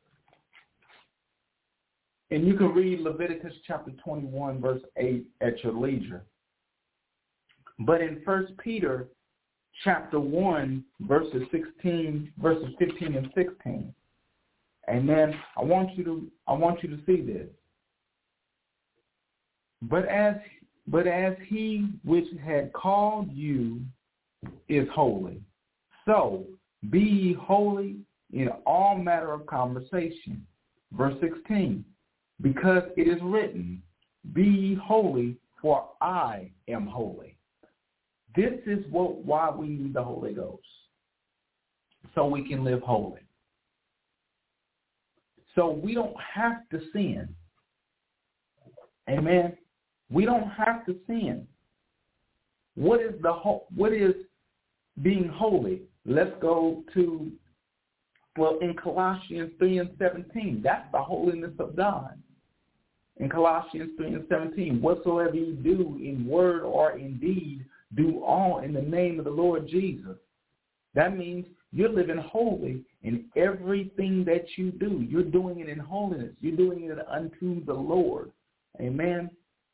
and you can read Leviticus chapter 21, verse 8 at your leisure. But in 1 Peter chapter 1, verses 15 and 16, amen, I want you to see this. But as he which had called you is holy, so be ye holy in all matter of conversation. Verse 16, because it is written, be ye holy, for I am holy. This is why we need the Holy Ghost, so we can live holy. So we don't have to sin. Amen. We don't have to sin. What is being holy? Let's go to, in Colossians 3 and 17, that's the holiness of God. In Colossians 3 and 17, whatsoever you do in word or in deed, do all in the name of the Lord Jesus. That means you're living holy in everything that you do. You're doing it in holiness. You're doing it unto the Lord. Amen.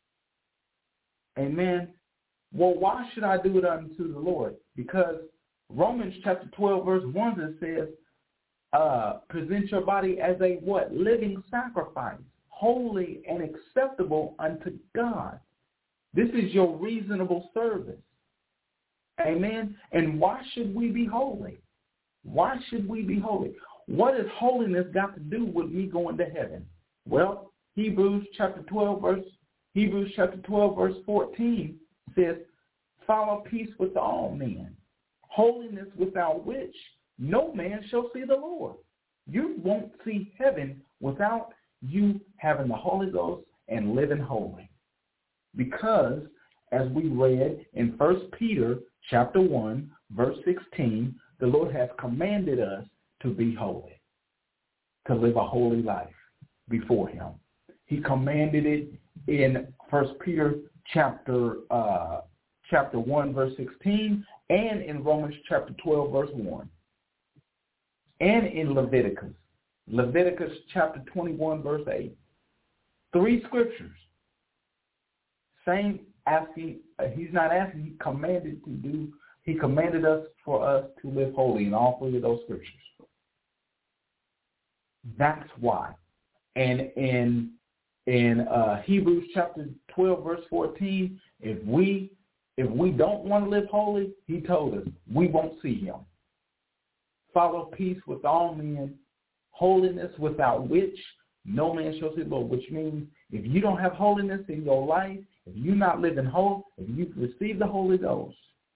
Amen. Well, why should I do it unto the Lord? Because Romans chapter 12, verse 1, it says, present your body as a what? Living sacrifice, holy and acceptable unto God. This is your reasonable service. Amen. And why should we be holy? Why should we be holy? What has holiness got to do with me going to heaven? Well, Hebrews chapter 12, verse 14 says, follow peace with all men, holiness without which no man shall see the Lord. You won't see heaven without you having the Holy Ghost and living holy. Because, as we read in 1 Peter chapter 1, verse 16, the Lord has commanded us to be holy, to live a holy life before him. He commanded it in 1 Peter chapter 1, verse 16, and in Romans chapter 12, verse 1, and in Leviticus chapter 21, verse 8. 3 scriptures. Same asking, he's not asking, he commanded us for us to live holy in all 3 of those scriptures. That's why. And in Hebrews chapter 12, verse 14, if we don't want to live holy, he told us, we won't see him. Follow peace with all men, holiness without which no man shall see the Lord, which means if you don't have holiness in your life, If you're not living holy, if you've received the Holy Ghost,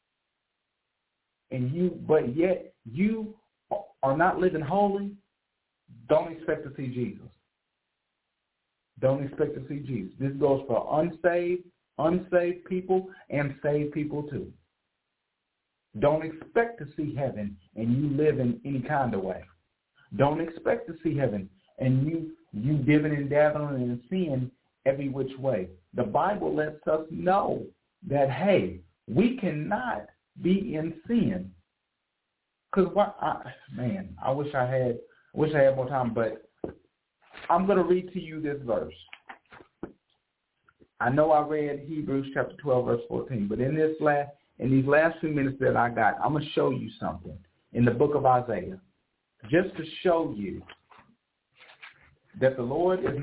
but yet you are not living holy, don't expect to see Jesus. Don't expect to see Jesus. This goes for unsaved people, and saved people too. Don't expect to see heaven and you live in any kind of way. Don't expect to see heaven and you dipping and dabbling and sin every which way. The Bible lets us know that, hey, we cannot be in sin. Because I wish I had more time, but I'm going to read to you this verse. I know I read Hebrews chapter 12, verse 14, but in these last few minutes that I got, I'm going to show you something in the book of Isaiah, just to show you that the Lord is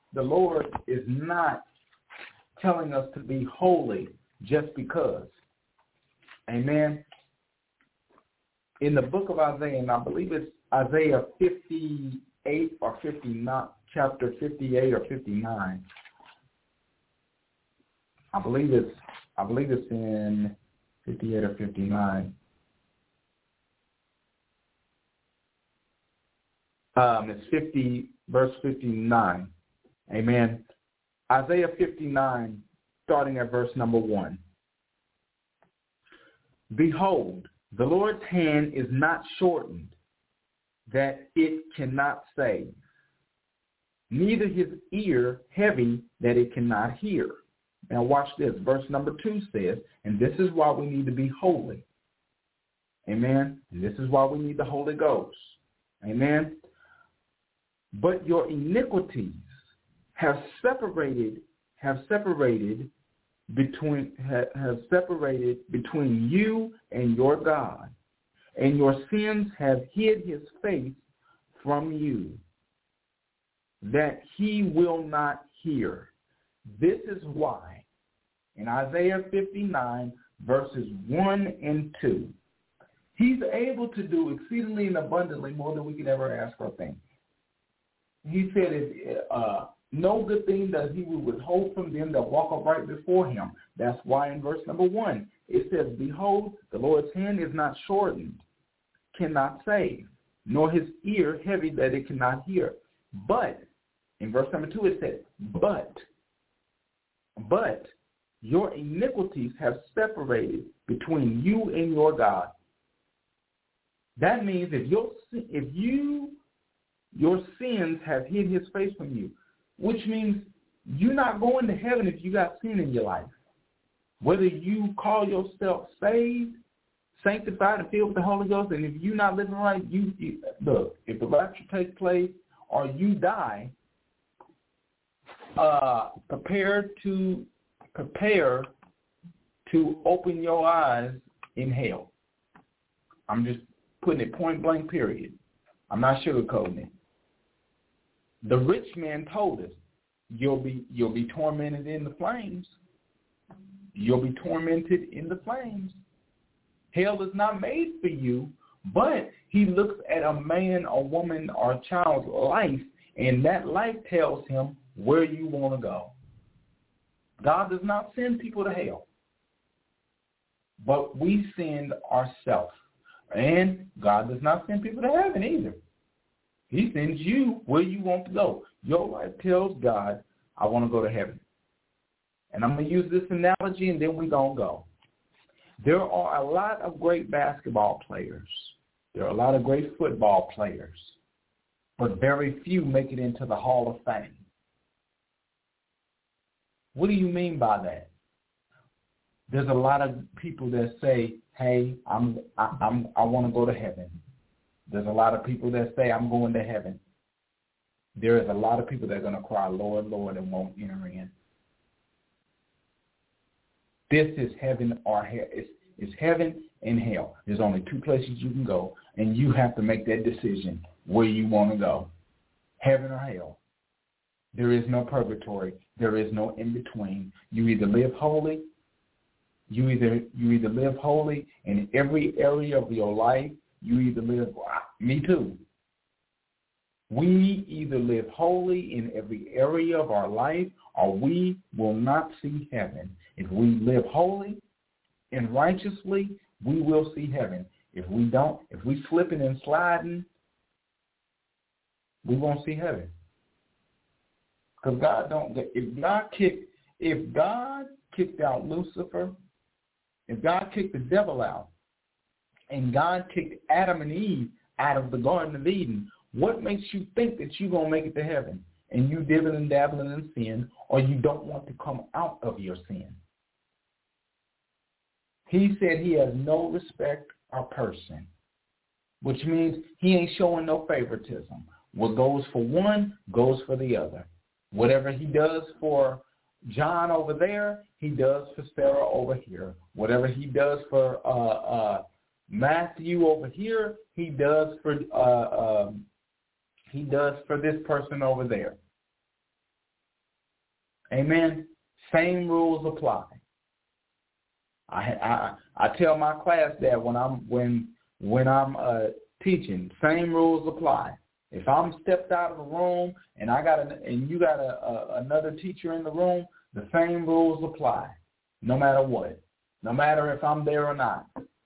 not telling us to be holy just because. Amen. In the book of Isaiah, and I believe it's Isaiah 58 or 59, chapter 58 or 59. I believe it's in 58 or 59. It's 50, verse 59. Amen. Isaiah 59, starting at verse number 1. Behold, the Lord's hand is not shortened, that it cannot save, neither his ear heavy, that it cannot hear. Now watch this. Verse number 2 says, and this is why we need to be holy. Amen. And this is why we need the Holy Ghost. Amen. But your iniquities have separated between you and your God, and your sins have hid his face from you, that he will not hear. This is why in Isaiah 59, verses 1 and 2, he's able to do exceedingly and abundantly more than we could ever ask or think. He said, no good thing does he withhold from them that walk upright before him. That's why in verse number 1, it says, behold, the Lord's hand is not shortened, cannot save, nor his ear heavy that it cannot hear. But, in verse number 2, it said, but your iniquities have separated between you and your God. That means if your sins have hid his face from you, which means you're not going to heaven if you got sin in your life. Whether you call yourself saved, sanctified, and filled with the Holy Ghost, and if you're not living right, look, if the rapture takes place or you die, prepare to open your eyes in hell. I'm just putting it point blank, period. I'm not sugarcoating it. The rich man told us, you'll be tormented in the flames. You'll be tormented in the flames. Hell is not made for you, but he looks at a man, a woman, or a child's life, and that life tells him where you want to go. God does not send people to hell, but we send ourselves. And God does not send people to heaven either. He sends you where you want to go. Your life tells God, I want to go to heaven. And I'm going to use this analogy, and then we're going to go. There are a lot of great basketball players. There are a lot of great football players. But very few make it into the Hall of Fame. What do you mean by that? There's a lot of people that say, hey, I want to go to heaven. There's a lot of people that say, I'm going to heaven. There is a lot of people that are going to cry, Lord, Lord, and won't enter in. This is heaven or hell. It's heaven and hell. There's only two places you can go, and you have to make that decision where you want to go, heaven or hell. There is no purgatory. There is no in-between. You either live holy. You either live holy in every area of your life. You either live, me too. We either live holy in every area of our life, or we will not see heaven. If we live holy and righteously, we will see heaven. If we don't, if we slipping and sliding, we won't see heaven. Because God don't. If God kicked out Lucifer, if God kicked the devil out, and God kicked Adam and Eve out of the Garden of Eden, what makes you think that you're going to make it to heaven and you dibbling and dabbling in sin, or you don't want to come out of your sin? He said he has no respect of person, which means he ain't showing no favoritism. What goes for one goes for the other. Whatever he does for John over there, he does for Sarah over here. Whatever he does for Matthew over here, he does for this person over there. Amen. Same rules apply. I tell my class that when I'm teaching, same rules apply. If I'm stepped out of the room and you got another teacher in the room, the same rules apply, no matter what, no matter if I'm there or not.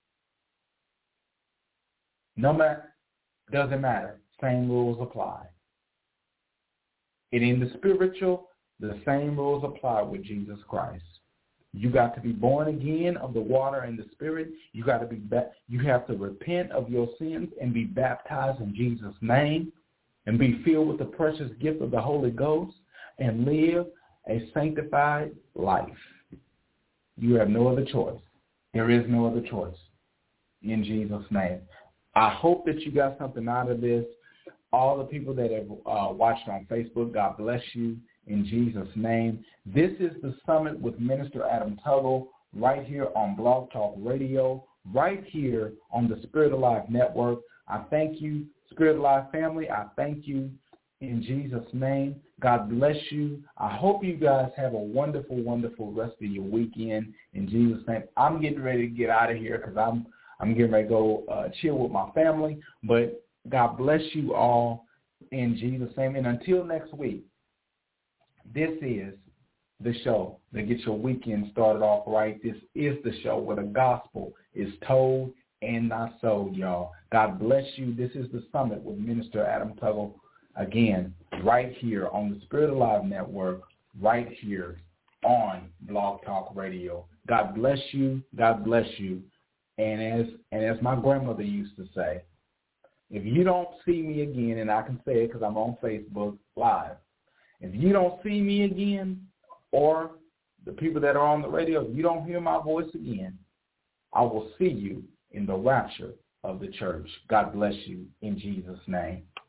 Doesn't matter. Same rules apply. And in the spiritual, the same rules apply with Jesus Christ. You got to be born again of the water and the Spirit. You got to you have to repent of your sins and be baptized in Jesus' name and be filled with the precious gift of the Holy Ghost and live a sanctified life. You have no other choice. There is no other choice. In Jesus' name. I hope that you got something out of this. All the people that have watched on Facebook, God bless you in Jesus' name. This is the Summit with Minister Adam Tuggle right here on Blog Talk Radio, right here on the Spirit Alive Network. I thank you, Spirit Alive family. I thank you in Jesus' name. God bless you. I hope you guys have a wonderful, wonderful rest of your weekend in Jesus' name. I'm getting ready to get out of here because I'm getting ready to go chill with my family. But God bless you all in Jesus' name. And until next week, this is the show that gets your weekend started off right. This is the show where the gospel is told and not sold, y'all. God bless you. This is the Summit with Minister Adam Tuggle, again, right here on the Spirit Alive Network, right here on Blog Talk Radio. God bless you. God bless you. And as my grandmother used to say, if you don't see me again, and I can say it because I'm on Facebook Live, if you don't see me again, or the people that are on the radio, if you don't hear my voice again, I will see you in the rapture of the church. God bless you in Jesus' name.